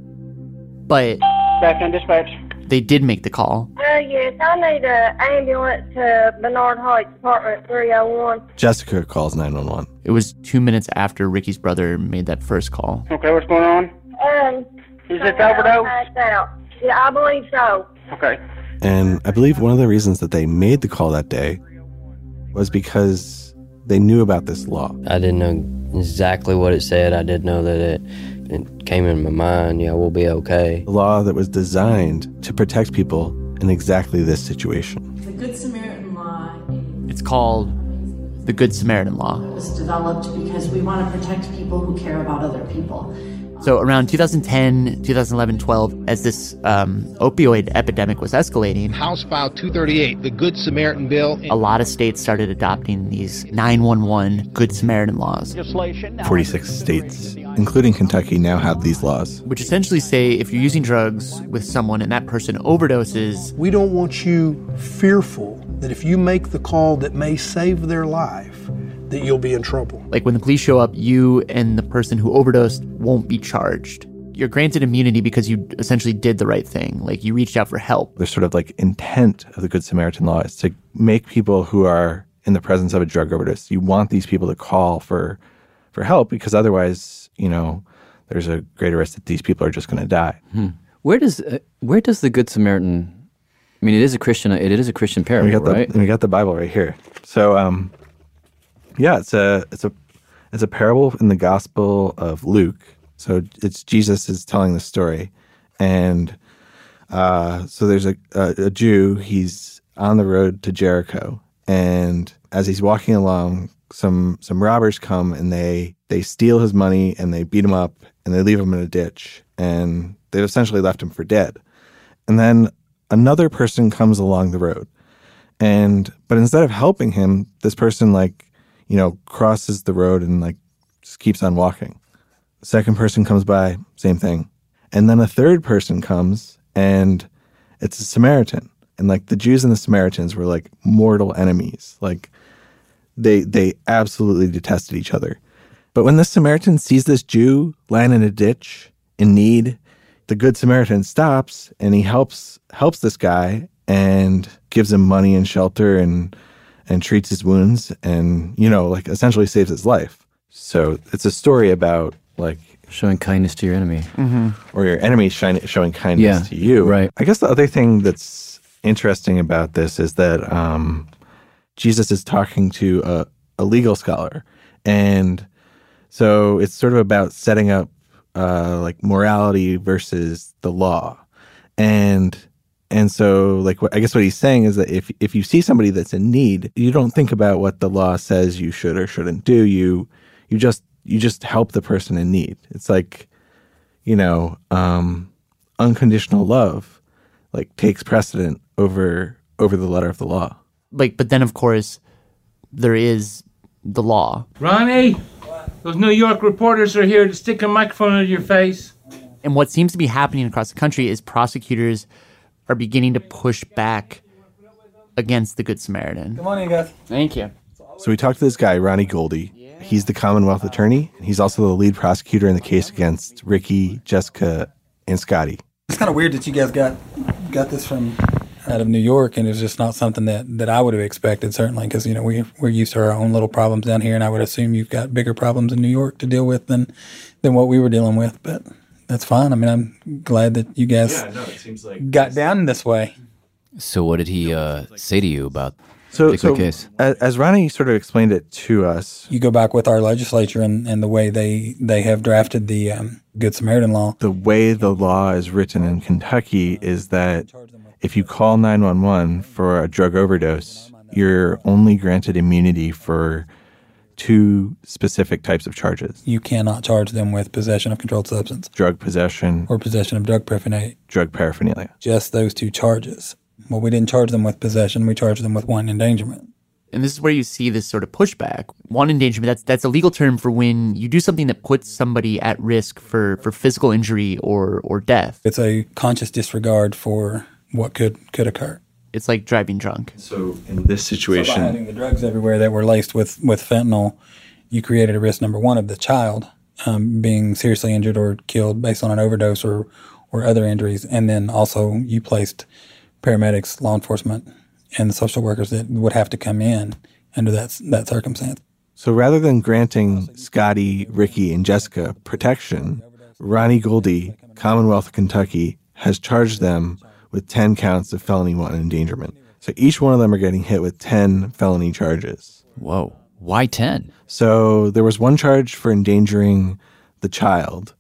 But Back on dispatch. they did make the call. Yes, I need an ambulance to Bernard Heights, apartment 301. Jessica calls 911. It was 2 minutes after Ricky's brother made that first call. Okay, what's going on? Is it overdose? Yeah, I believe so. Okay. And I believe one of the reasons that they made the call that day was because they knew about this law. I didn't know exactly what it said. I did know that it came in my mind, yeah, we'll be okay. A law that was designed to protect people in exactly this situation. The Good Samaritan Law It's called the Good Samaritan Law. was developed because we want to protect people who care about other people. So around 2010, 2011, 12, as this opioid epidemic was escalating, House File 238, the Good Samaritan Bill. a lot of states started adopting these 911 Good Samaritan laws, 46 states, including Kentucky, now have these laws. which essentially say if you're using drugs with someone and that person overdoses, We don't want you fearful that if you make the call that may save their life, that you'll be in trouble. like when the police show up, you and the person who overdosed won't be charged. You're granted immunity because you essentially did the right thing. Like you reached out for help. The sort of like intent of the Good Samaritan law is to make people who are in the presence of a drug overdose, you want these people to call for help, because otherwise, there's a greater risk that these people are just going to die. Where does the Good Samaritan? I mean, it is a Christian parable, right? We got the Bible right here. So, yeah, it's a parable in the Gospel of Luke. So it's Jesus is telling the story, and so there's a Jew. He's on the road to Jericho, and as he's walking along, some robbers come and they steal his money and they beat him up and they leave him in a ditch, and they've essentially left him for dead. And then another person comes along the road, but instead of helping him, this person crosses the road and just keeps on walking. The second person comes by, same thing. And then a third person comes, and it's a Samaritan. And the Jews and the Samaritans were mortal enemies. They absolutely detested each other. But when the Samaritan sees this Jew lying in a ditch in need, the Good Samaritan stops and he helps this guy and gives him money and shelter and treats his wounds and, essentially saves his life. So it's a story about showing kindness to your enemy. Or your enemy showing kindness to you. Right. I guess the other thing that's interesting about this is that Jesus is talking to a legal scholar. And so it's sort of about setting up morality versus the law. And so I guess what he's saying is that if you see somebody that's in need, you don't think about what the law says you should or shouldn't do. You just help the person in need. It's unconditional love like takes precedent over the letter of the law. But then of course there is the law. Ronnie, those New York reporters are here to stick a microphone into your face. And what seems to be happening across the country is prosecutors are beginning to push back against the Good Samaritan. Good morning, guys. Thank you. So we talked to this guy, Ronnie Goldie. He's the Commonwealth attorney, and he's also the lead prosecutor in the case against Ricky, Jessica, and Scotty. It's kind of weird that you guys got this from out of New York, and it's just not something that I would have expected, certainly, because, we're used to our own little problems down here, and I would assume you've got bigger problems in New York to deal with than what we were dealing with, but that's fine. I mean, I'm glad that you guys got down this way. So what did he say to you about the particular case? As Ronnie sort of explained it to us. You go back with our legislature and the way they have drafted the Good Samaritan law. The way the law is written in Kentucky is that if you call 911 for a drug overdose, you're only granted immunity for 2 specific types of charges. You cannot charge them with possession of controlled substance. Drug possession. Or possession of drug paraphernalia. Drug paraphernalia. Just those 2 charges. Well, we didn't charge them with possession. We charged them with wanton endangerment. And this is where you see this sort of pushback. Wanton endangerment, that's a legal term for when you do something that puts somebody at risk for physical injury or death. It's a conscious disregard for what could occur. It's like driving drunk. So in this situation... So by having the drugs everywhere that were laced with fentanyl, you created a risk, number one, of the child being seriously injured or killed based on an overdose or other injuries. And then also you placed paramedics, law enforcement, and the social workers that would have to come in under that circumstance. So rather than granting Scotty, Ricky, and Jessica protection, Ronnie Goldie, Commonwealth of Kentucky, has charged them with 10 counts of felony wanton endangerment. So each one of them are getting hit with 10 felony charges. Whoa. Why 10? So there was one charge for endangering the child.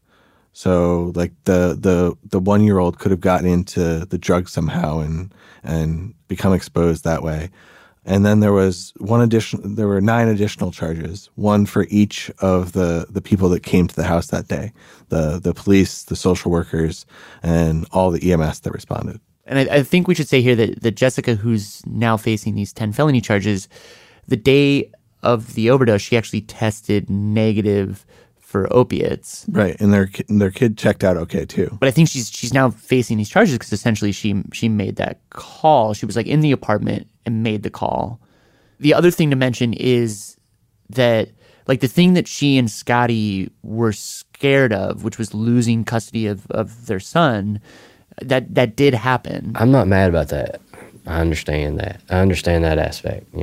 So like the 1-year-old could have gotten into the drug somehow and become exposed that way. And then there were 9 additional charges, one for each of the people that came to the house that day, the police, the social workers, and all the EMS that responded. And I think we should say here that Jessica, who's now facing these 10 felony charges, the day of the overdose, she actually tested negative for opiates. Right, and their kid checked out okay too. But I think she's now facing these charges because essentially she made that call. She was like in the apartment and made the call. The other thing to mention is that like the thing that she and Scotty were scared of, which was losing custody of their son, that did happen. I'm not mad about that. I understand that. I understand that aspect.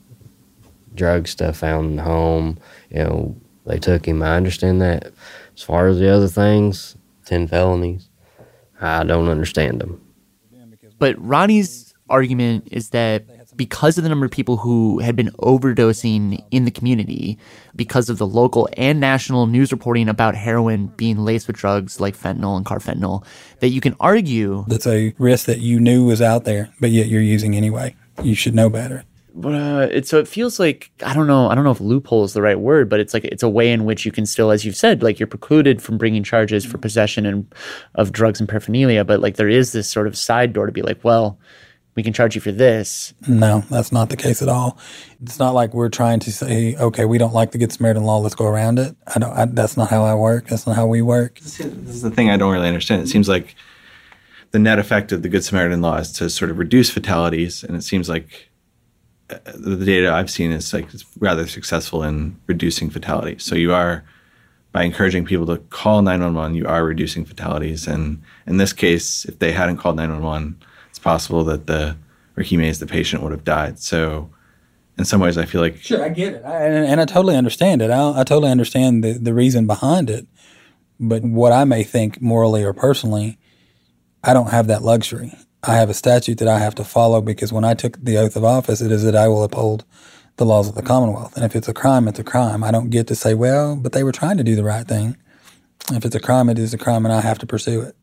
Drug stuff found in the home. They took him. I understand that. As far as the other things, 10 felonies, I don't understand them. But Ronnie's argument is that because of the number of people who had been overdosing in the community, because of the local and national news reporting about heroin being laced with drugs like fentanyl and carfentanil, that you can argue that's a risk that you knew was out there, but yet you're using anyway. You should know better. But it feels like, I don't know if loophole is the right word, but it's a way in which you can still, as you've said, like you're precluded from bringing charges for possession of drugs and paraphernalia, but like there is this sort of side door to be like, well, we can charge you for this. No, that's not the case at all. It's not like we're trying to say, okay, we don't like the Good Samaritan law, let's go around it. That's not how I work. That's not how we work. This is the thing I don't really understand. It seems like the net effect of the Good Samaritan law is to sort of reduce fatalities, and it seems like the data I've seen is like it's rather successful in reducing fatalities. So you are, by encouraging people to call 911, you are reducing fatalities. And in this case, if they hadn't called 911, it's possible that the Ricky Mays, the patient, would have died. So in some ways, I feel like... Sure, I get it. And I totally understand it. I totally understand the reason behind it. But what I may think morally or personally, I don't have that luxury. I have a statute that I have to follow because when I took the oath of office, it is that I will uphold the laws of the Commonwealth. And if it's a crime, it's a crime. I don't get to say, well, but they were trying to do the right thing. If it's a crime, it is a crime, and I have to pursue it.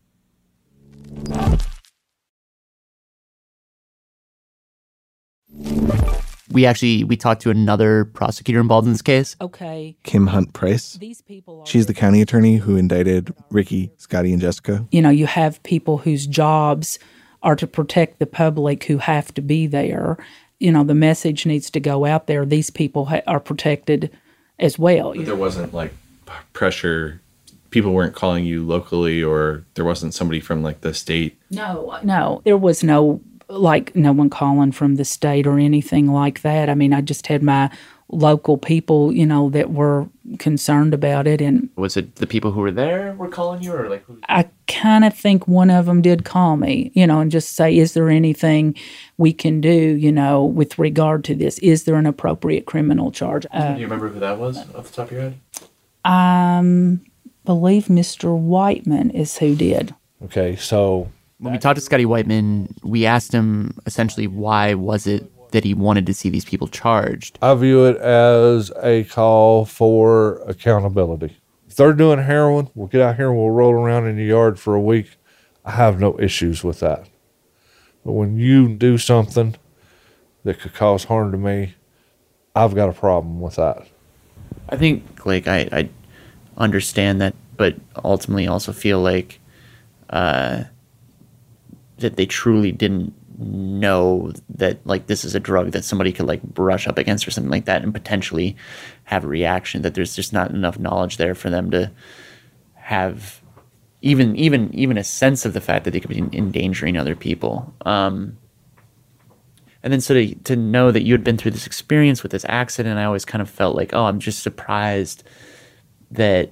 We talked to another prosecutor involved in this case. Okay. Kim Hunt Price. She's the county attorney who indicted Ricky, Scotty, and Jessica. You know, you have people whose jobs are to protect the public who have to be there. You know, the message needs to go out there. These people are protected as well. But there wasn't like pressure. People weren't calling you locally, or there wasn't somebody from like the state. No, there was no one calling from the state or anything like that. I mean, I just had my local people, you know, that were concerned about it. And was it the people who were there were calling you, or like? I kind of think one of them did call me, you know, and just say, is there anything we can do, you know, with regard to this? Is there an appropriate criminal charge? Do you remember who that was off the top of your head? Believe Mr. Whiteman is who did. Okay, so when we talked to Scotty Whiteman, we asked him essentially why was it that he wanted to see these people charged. I view it as a call for accountability. If they're doing heroin, we'll get out here and we'll roll around in the yard for a week. I have no issues with that. But when you do something that could cause harm to me, I've got a problem with that. I think, like, I understand that, but ultimately also feel like that they truly didn't know that, like, this is a drug that somebody could, like, brush up against or something like that and potentially have a reaction, that there's just not enough knowledge there for them to have even a sense of the fact that they could be endangering other people. And then so to know that you had been through this experience with this accident, I always kind of felt like, oh, I'm just surprised that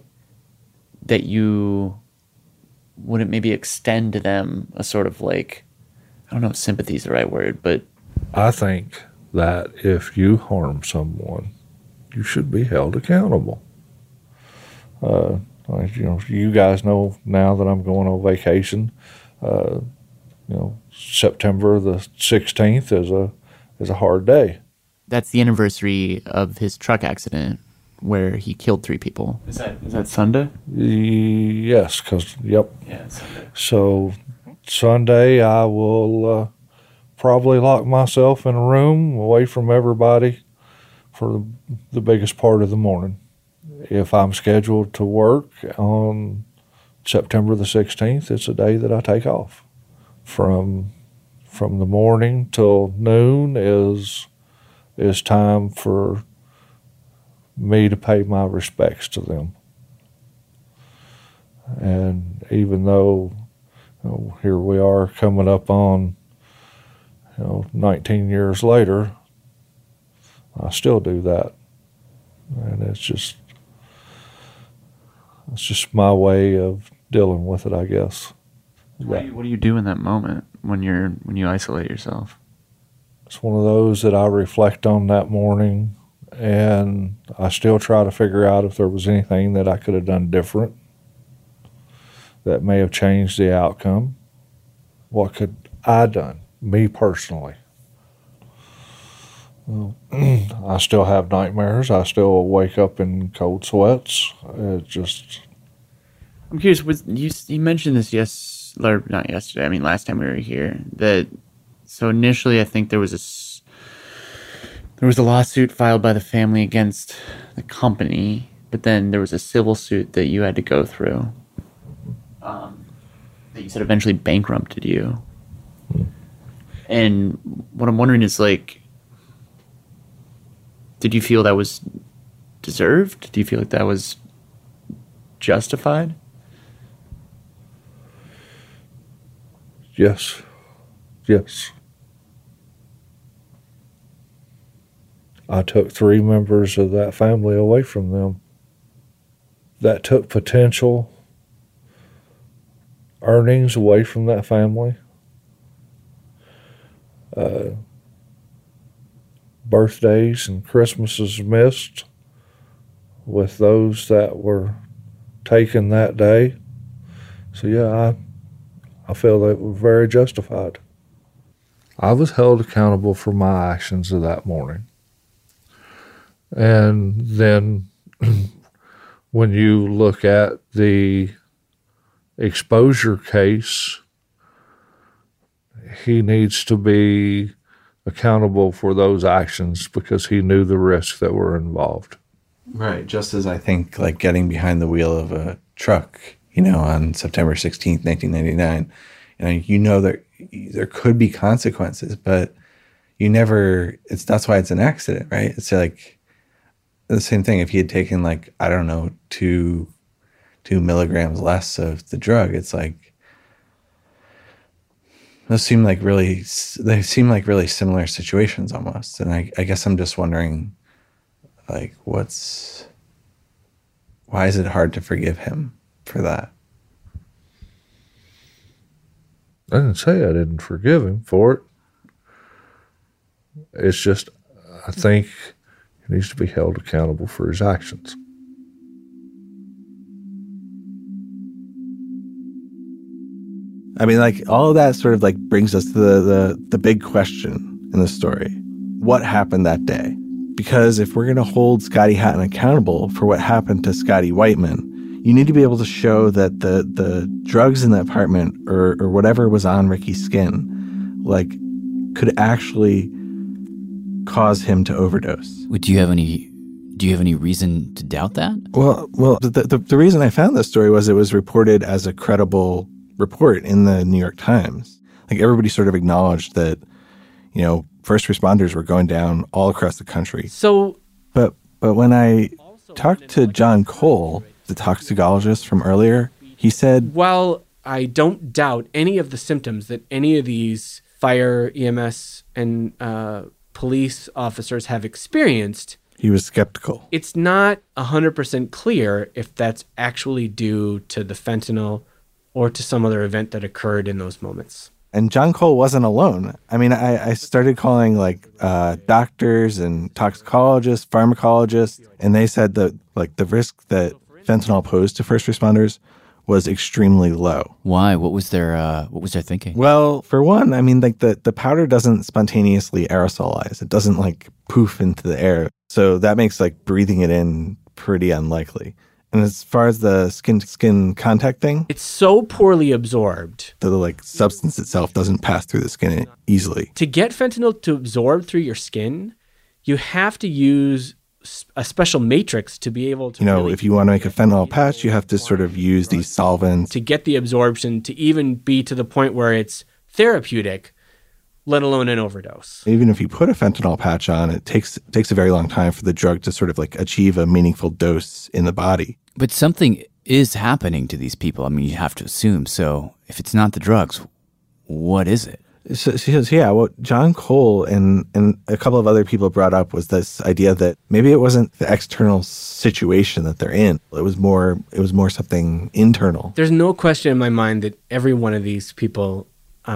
you wouldn't maybe extend to them a sort of, like, I don't know if sympathy is the right word, but I think that if you harm someone, you should be held accountable. Like, you know, you guys know now that I'm going on vacation. You know, September the 16th is a hard day. That's the anniversary of his truck accident where he killed 3 people. Is that Sunday? Yes, because, yep. Yeah, it's Sunday. So Sunday I will probably lock myself in a room away from everybody for the biggest part of the morning. If I'm scheduled to work on September the 16th, it's a day that I take off. From the morning till noon is time for me to pay my respects to them. And even though, you know, here we are coming up on, you know, 19 years later, I still do that. And it's just my way of dealing with it, I guess. What do you do in that moment when you isolate yourself? It's one of those that I reflect on that morning, and I still try to figure out if there was anything that I could have done different that may have changed the outcome. What could I done, me personally? Well, I still have nightmares. I still wake up in cold sweats. It just... I'm curious, you mentioned this not yesterday, I mean last time we were here, that so initially I think there was a lawsuit filed by the family against the company, but then there was a civil suit that you had to go through that you said eventually bankrupted you. And what I'm wondering is, like, did you feel that was deserved? Do you feel like that was justified? Yes. I took 3 members of that family away from them. That took potential earnings away from that family. Birthdays and Christmases missed with those that were taken that day. So yeah, I feel that was very justified. I was held accountable for my actions of that morning. And then when you look at the exposure case, he needs to be accountable for those actions because he knew the risks that were involved. Right. Just as I think like getting behind the wheel of a truck, you know, on September 16th, 1999, you know that there could be consequences, but you never, that's why it's an accident, right? It's like the same thing. If he had taken like, I don't know, 2 milligrams less of the drug, it's like, they seem like really similar situations almost. And I guess I'm just wondering, like, why is it hard to forgive him for that? I didn't say I didn't forgive him for it. It's just, I think he needs to be held accountable for his actions. I mean, like, all of that sort of like brings us to the big question in the story. What happened that day? Because if we're going to hold Scotty Hatton accountable for what happened to Scotty Whiteman, you need to be able to show that the drugs in the apartment or whatever was on Ricky's skin, like, could actually cause him to overdose. Do you have any reason to doubt that? Well, the reason I found this story was it was reported as a credible report in the New York Times. Like, everybody sort of acknowledged that, you know, first responders were going down all across the country. So, but when I talked to John Cole, the toxicologist from earlier, he said, while I don't doubt any of the symptoms that any of these fire, EMS, and police officers have experienced, he was skeptical. It's not 100% clear if that's actually due to the fentanyl or to some other event that occurred in those moments. And John Cole wasn't alone. I mean, I started calling like doctors and toxicologists, pharmacologists, and they said that like the risk that fentanyl posed to first responders was extremely low. Why? What was their thinking? Well, for one, I mean, like the powder doesn't spontaneously aerosolize. It doesn't like poof into the air. So that makes like breathing it in pretty unlikely. And as far as the skin contact thing, it's so poorly absorbed. The like substance itself doesn't pass through the skin easily. To get fentanyl to absorb through your skin, you have to use a special matrix to be able to, you know, if you want to make a fentanyl patch, you have to sort of use these solvents to get the absorption to even be to the point where it's therapeutic, let alone an overdose. Even if you put a fentanyl patch on, it takes a very long time for the drug to sort of like achieve a meaningful dose in the body. But something is happening to these people. I mean, you have to assume. So if it's not the drugs, what is it? So what John Cole and a couple of other people brought up was this idea that maybe it wasn't the external situation that they're in. It was more something internal. There's no question in my mind that every one of these people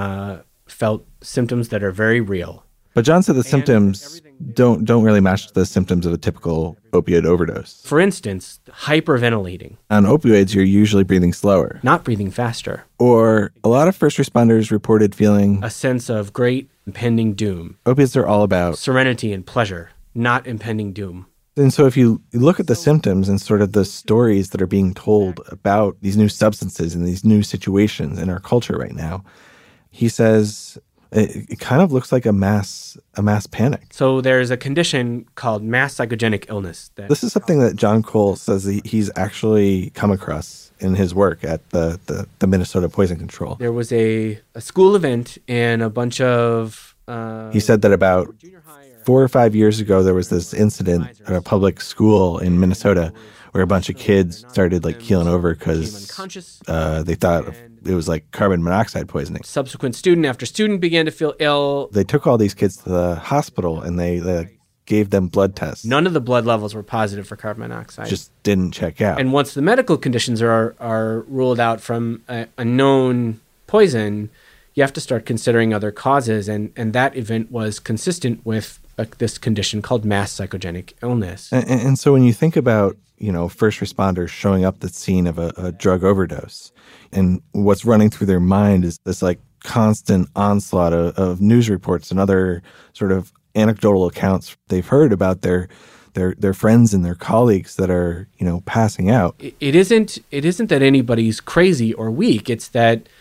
felt symptoms that are very real. But John said the symptoms don't really match the symptoms of a typical opioid overdose. For instance, hyperventilating. On opioids, you're usually breathing slower. Not breathing faster. Or a lot of first responders reported feeling a sense of great impending doom. Opiates are all about serenity and pleasure, not impending doom. And so if you look at the symptoms and sort of the stories that are being told about these new substances and these new situations in our culture right now, he says it kind of looks like a mass panic. So there's a condition called mass psychogenic illness. This is something that John Cole says he's actually come across in his work at the Minnesota Poison Control. There was a school event and a bunch of... he said that about 4 or 5 years ago, there was this incident at a public school in Minnesota where a bunch of kids started like keeling over because they thought it was like carbon monoxide poisoning. Subsequent student after student began to feel ill. They took all these kids to the hospital and they gave them blood tests. None of the blood levels were positive for carbon monoxide. Just didn't check out. And once the medical conditions are ruled out from a known poison, you have to start considering other causes. And that event was consistent with this condition called mass psychogenic illness. And so when you think about, you know, first responders showing up at the scene of a drug overdose, and what's running through their mind is this like constant onslaught of news reports and other sort of anecdotal accounts they've heard about their friends and their colleagues that are, you know, passing out. It isn't that anybody's crazy or weak. It's that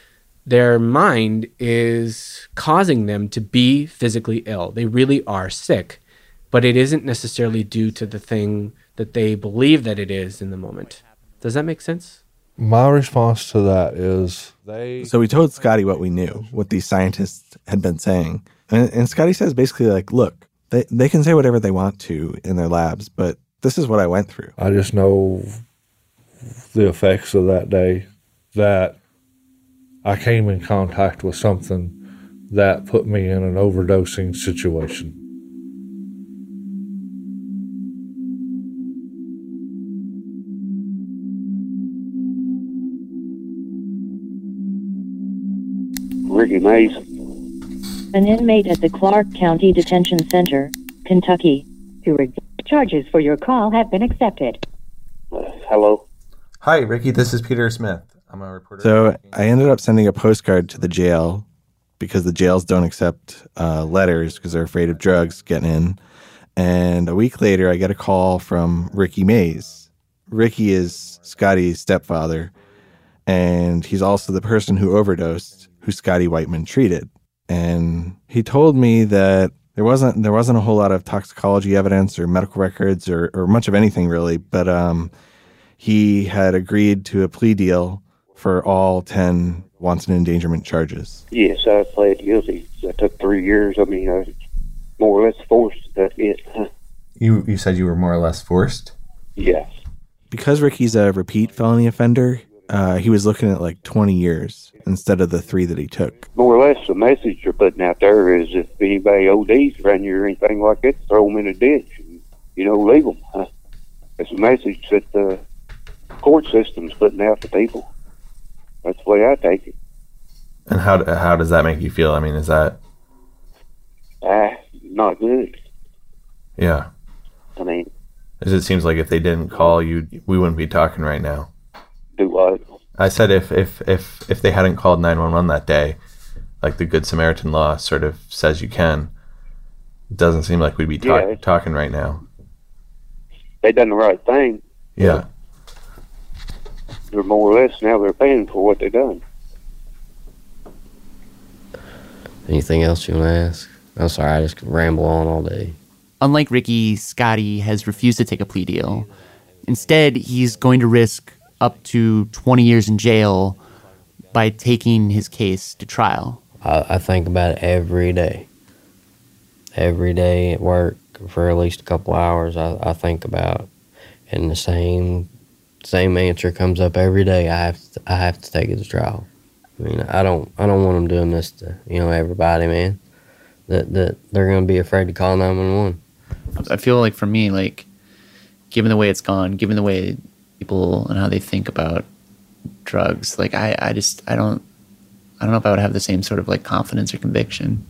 their mind is causing them to be physically ill. They really are sick, but it isn't necessarily due to the thing that they believe that it is in the moment. Does that make sense? My response to that is So we told Scotty what we knew, what these scientists had been saying. And Scotty says basically like, look, they can say whatever they want to in their labs, but this is what I went through. I just know the effects of that day, that I came in contact with something that put me in an overdosing situation. Ricky Mays. An inmate at the Clark County Detention Center, Kentucky. Charges for your call have been accepted. Hello. Hi, Ricky. This is Peter Smith. I'm a reporter. So I ended up sending a postcard to the jail because the jails don't accept letters because they're afraid of drugs getting in. And a week later, I get a call from Ricky Mays. Ricky is Scotty's stepfather, and he's also the person who overdosed, who Scotty Whiteman treated. And he told me that there wasn't a whole lot of toxicology evidence or medical records or much of anything really, but he had agreed to a plea deal for all 10 wanton endangerment charges. Yes, I pled guilty. That took 3 years. I mean, I was more or less forced. That's it. You said you were more or less forced? Yes. Because Ricky's a repeat felony offender, he was looking at like 20 years instead of the 3 that he took. More or less, the message you're putting out there is if anybody ODs around you or anything like that, throw them in a ditch and, leave them. It's a message that the court system's putting out to people. That's the way I take it. And how does that make you feel? I mean, is that... not good. Yeah. I mean... Because it seems like if they didn't call you, we wouldn't be talking right now. Do what? I said if they hadn't called 911 that day, like the Good Samaritan law sort of says you can, it doesn't seem like we'd be talking right now. They done the right thing. Yeah. They're more or less now they're paying for what they done. Anything else you want to ask? I'm sorry, I just ramble on all day. Unlike Ricky, Scotty has refused to take a plea deal. Instead, he's going to risk up to 20 years in jail by taking his case to trial. I think about it every day. Every day at work for at least a couple hours, I think about, and the same answer comes up every day. I have to take it to trial. I mean, I don't want them doing this to everybody, man. That they're going to be afraid to call 911. I feel like for me, like, given the way it's gone, given the way people and how they think about drugs, like I don't know if I would have the same sort of like confidence or conviction.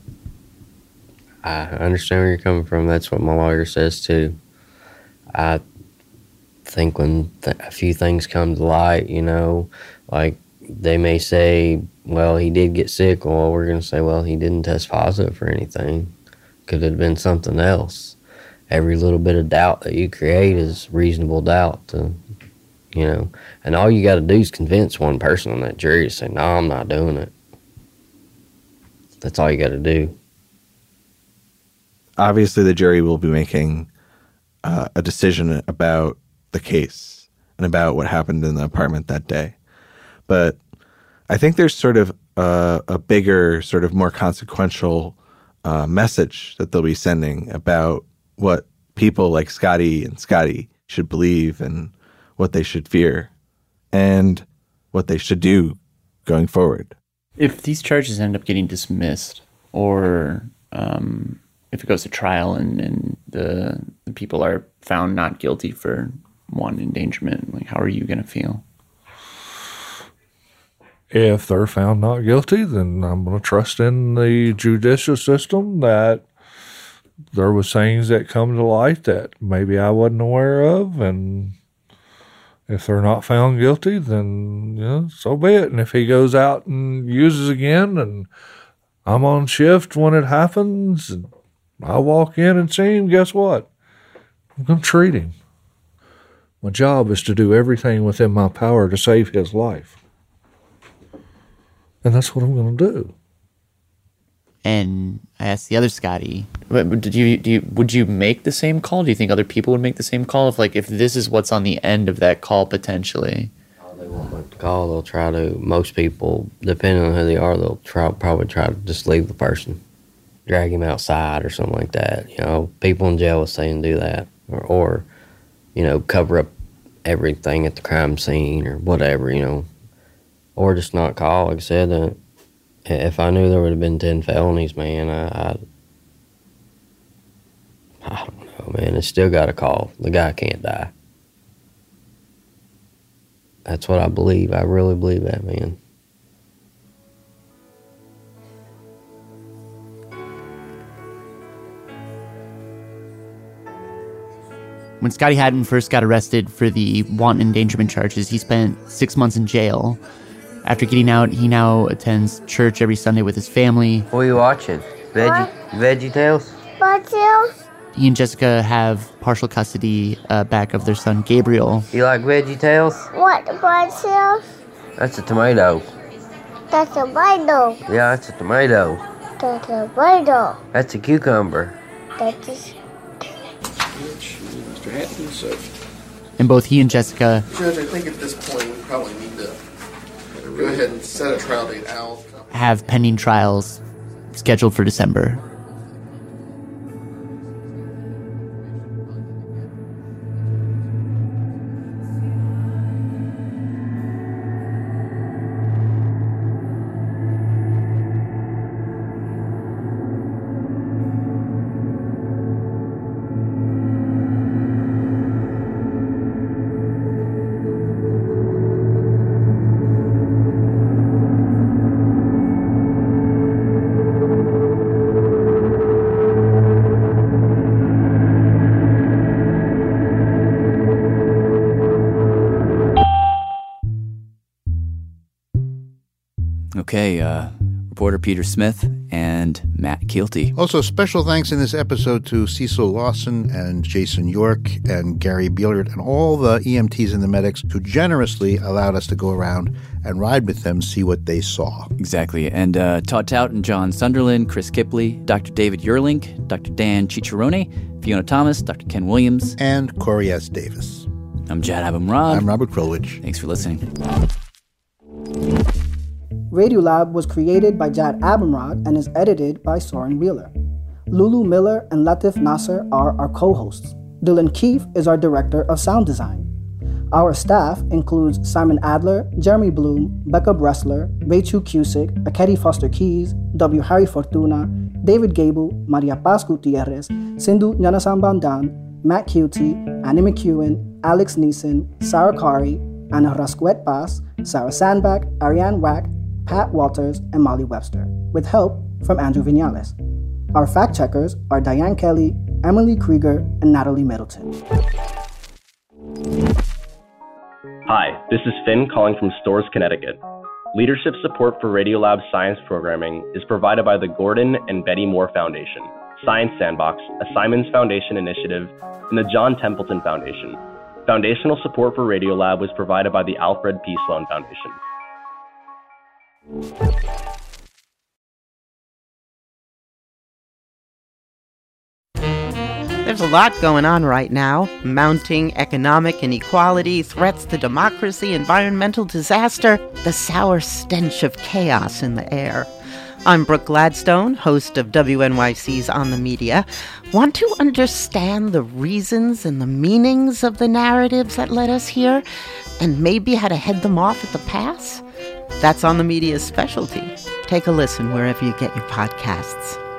I understand where you're coming from. That's what my lawyer says too. I think when a few things come to light, like they may say, well, he did get sick. Well, we're going to say, well, he didn't test positive for anything. Could have been something else. Every little bit of doubt that you create is reasonable doubt to, and all you got to do is convince one person on that jury to say, no, I'm not doing it. That's all you got to do. Obviously, the jury will be making a decision about the case and about what happened in the apartment that day. But I think there's sort of a bigger, sort of more consequential message that they'll be sending about what people like Scotty and Scotty should believe and what they should fear and what they should do going forward. If these charges end up getting dismissed, or if it goes to trial and the people are found not guilty for wanton endangerment, like, how are you going to feel? If they're found not guilty, then I'm going to trust in the judicial system that there was things that come to light that maybe I wasn't aware of, and if they're not found guilty, then so be it. And if he goes out and uses again, and I'm on shift when it happens, and I walk in and see him, guess what? I'm going to treat him. My job is to do everything within my power to save his life. And that's what I'm going to do. And I asked the other Scotty, would you make the same call? Do you think other people would make the same call if this is what's on the end of that call potentially? They won't make the call. They'll try to. Most people, depending on who they are, they'll probably try to just leave the person, drag him outside or something like that. You know, people in jail will say and do that, or you know, cover up everything at the crime scene or whatever. You know, or just not call. Like I said. If I knew there would have been 10 felonies, man, I don't know, man. It's still got to call. The guy can't die. That's what I believe. I really believe that, man. When Scotty Hatton first got arrested for the wanton endangerment charges, he spent 6 months in jail. After getting out, he now attends church every Sunday with his family. What are you watching? VeggieTales? VeggieTales? He and Jessica have partial custody back of their son, Gabriel. You like VeggieTales? What, VeggieTales? That's a tomato. That's a tomato. Yeah, that's a tomato. That's a tomato. That's a cucumber. That's a... Mr. Hatton, so... And both he and Jessica... Judge, I think at this point we probably need to go ahead and set a trial date out. Have pending trials scheduled for December. Okay, reporter Peter Smith and Matt Keelty. Also, special thanks in this episode to Cecil Lawson and Jason York and Gary Bielert and all the EMTs and the medics who generously allowed us to go around and ride with them, see what they saw. Exactly. And Todd Tout and John Sunderland, Chris Kipley, Dr. David Yerlink, Dr. Dan Cicciarone, Fiona Thomas, Dr. Ken Williams, and Corey S. Davis. I'm Jad Abumrad. I'm Robert Krulwich. Thanks for listening. Radiolab was created by Jad Abumrad and is edited by Soren Wheeler. Lulu Miller and Latif Nasser are our co-hosts. Dylan Keefe is our director of sound design. Our staff includes Simon Adler, Jeremy Bloom, Becca Bressler, Rachel Cusick, Akedi Foster Keys, W. Harry Fortuna, David Gable, Maria Paz Gutierrez, Sindhu Nyanasambandan, Matt Keelty, Annie McEwen, Alex Neeson, Sarah Kari, Ana Rasquet Paz, Sarah Sandback, Ariane Wack, Pat Walters, and Molly Webster, with help from Andrew Vinales. Our fact-checkers are Diane Kelly, Emily Krieger, and Natalie Middleton. Hi, this is Finn calling from Storrs, Connecticut. Leadership support for Radiolab science programming is provided by the Gordon and Betty Moore Foundation, Science Sandbox, a Simons Foundation initiative, and the John Templeton Foundation. Foundational support for Radiolab was provided by the Alfred P. Sloan Foundation. There's a lot going on right now. Mounting economic inequality, threats to democracy, environmental disaster, the sour stench of chaos in the air. I'm Brooke Gladstone, host of WNYC's On the Media. Want to understand the reasons and the meanings of the narratives that led us here, and maybe how to head them off at the pass? That's On the Media's specialty. Take a listen wherever you get your podcasts.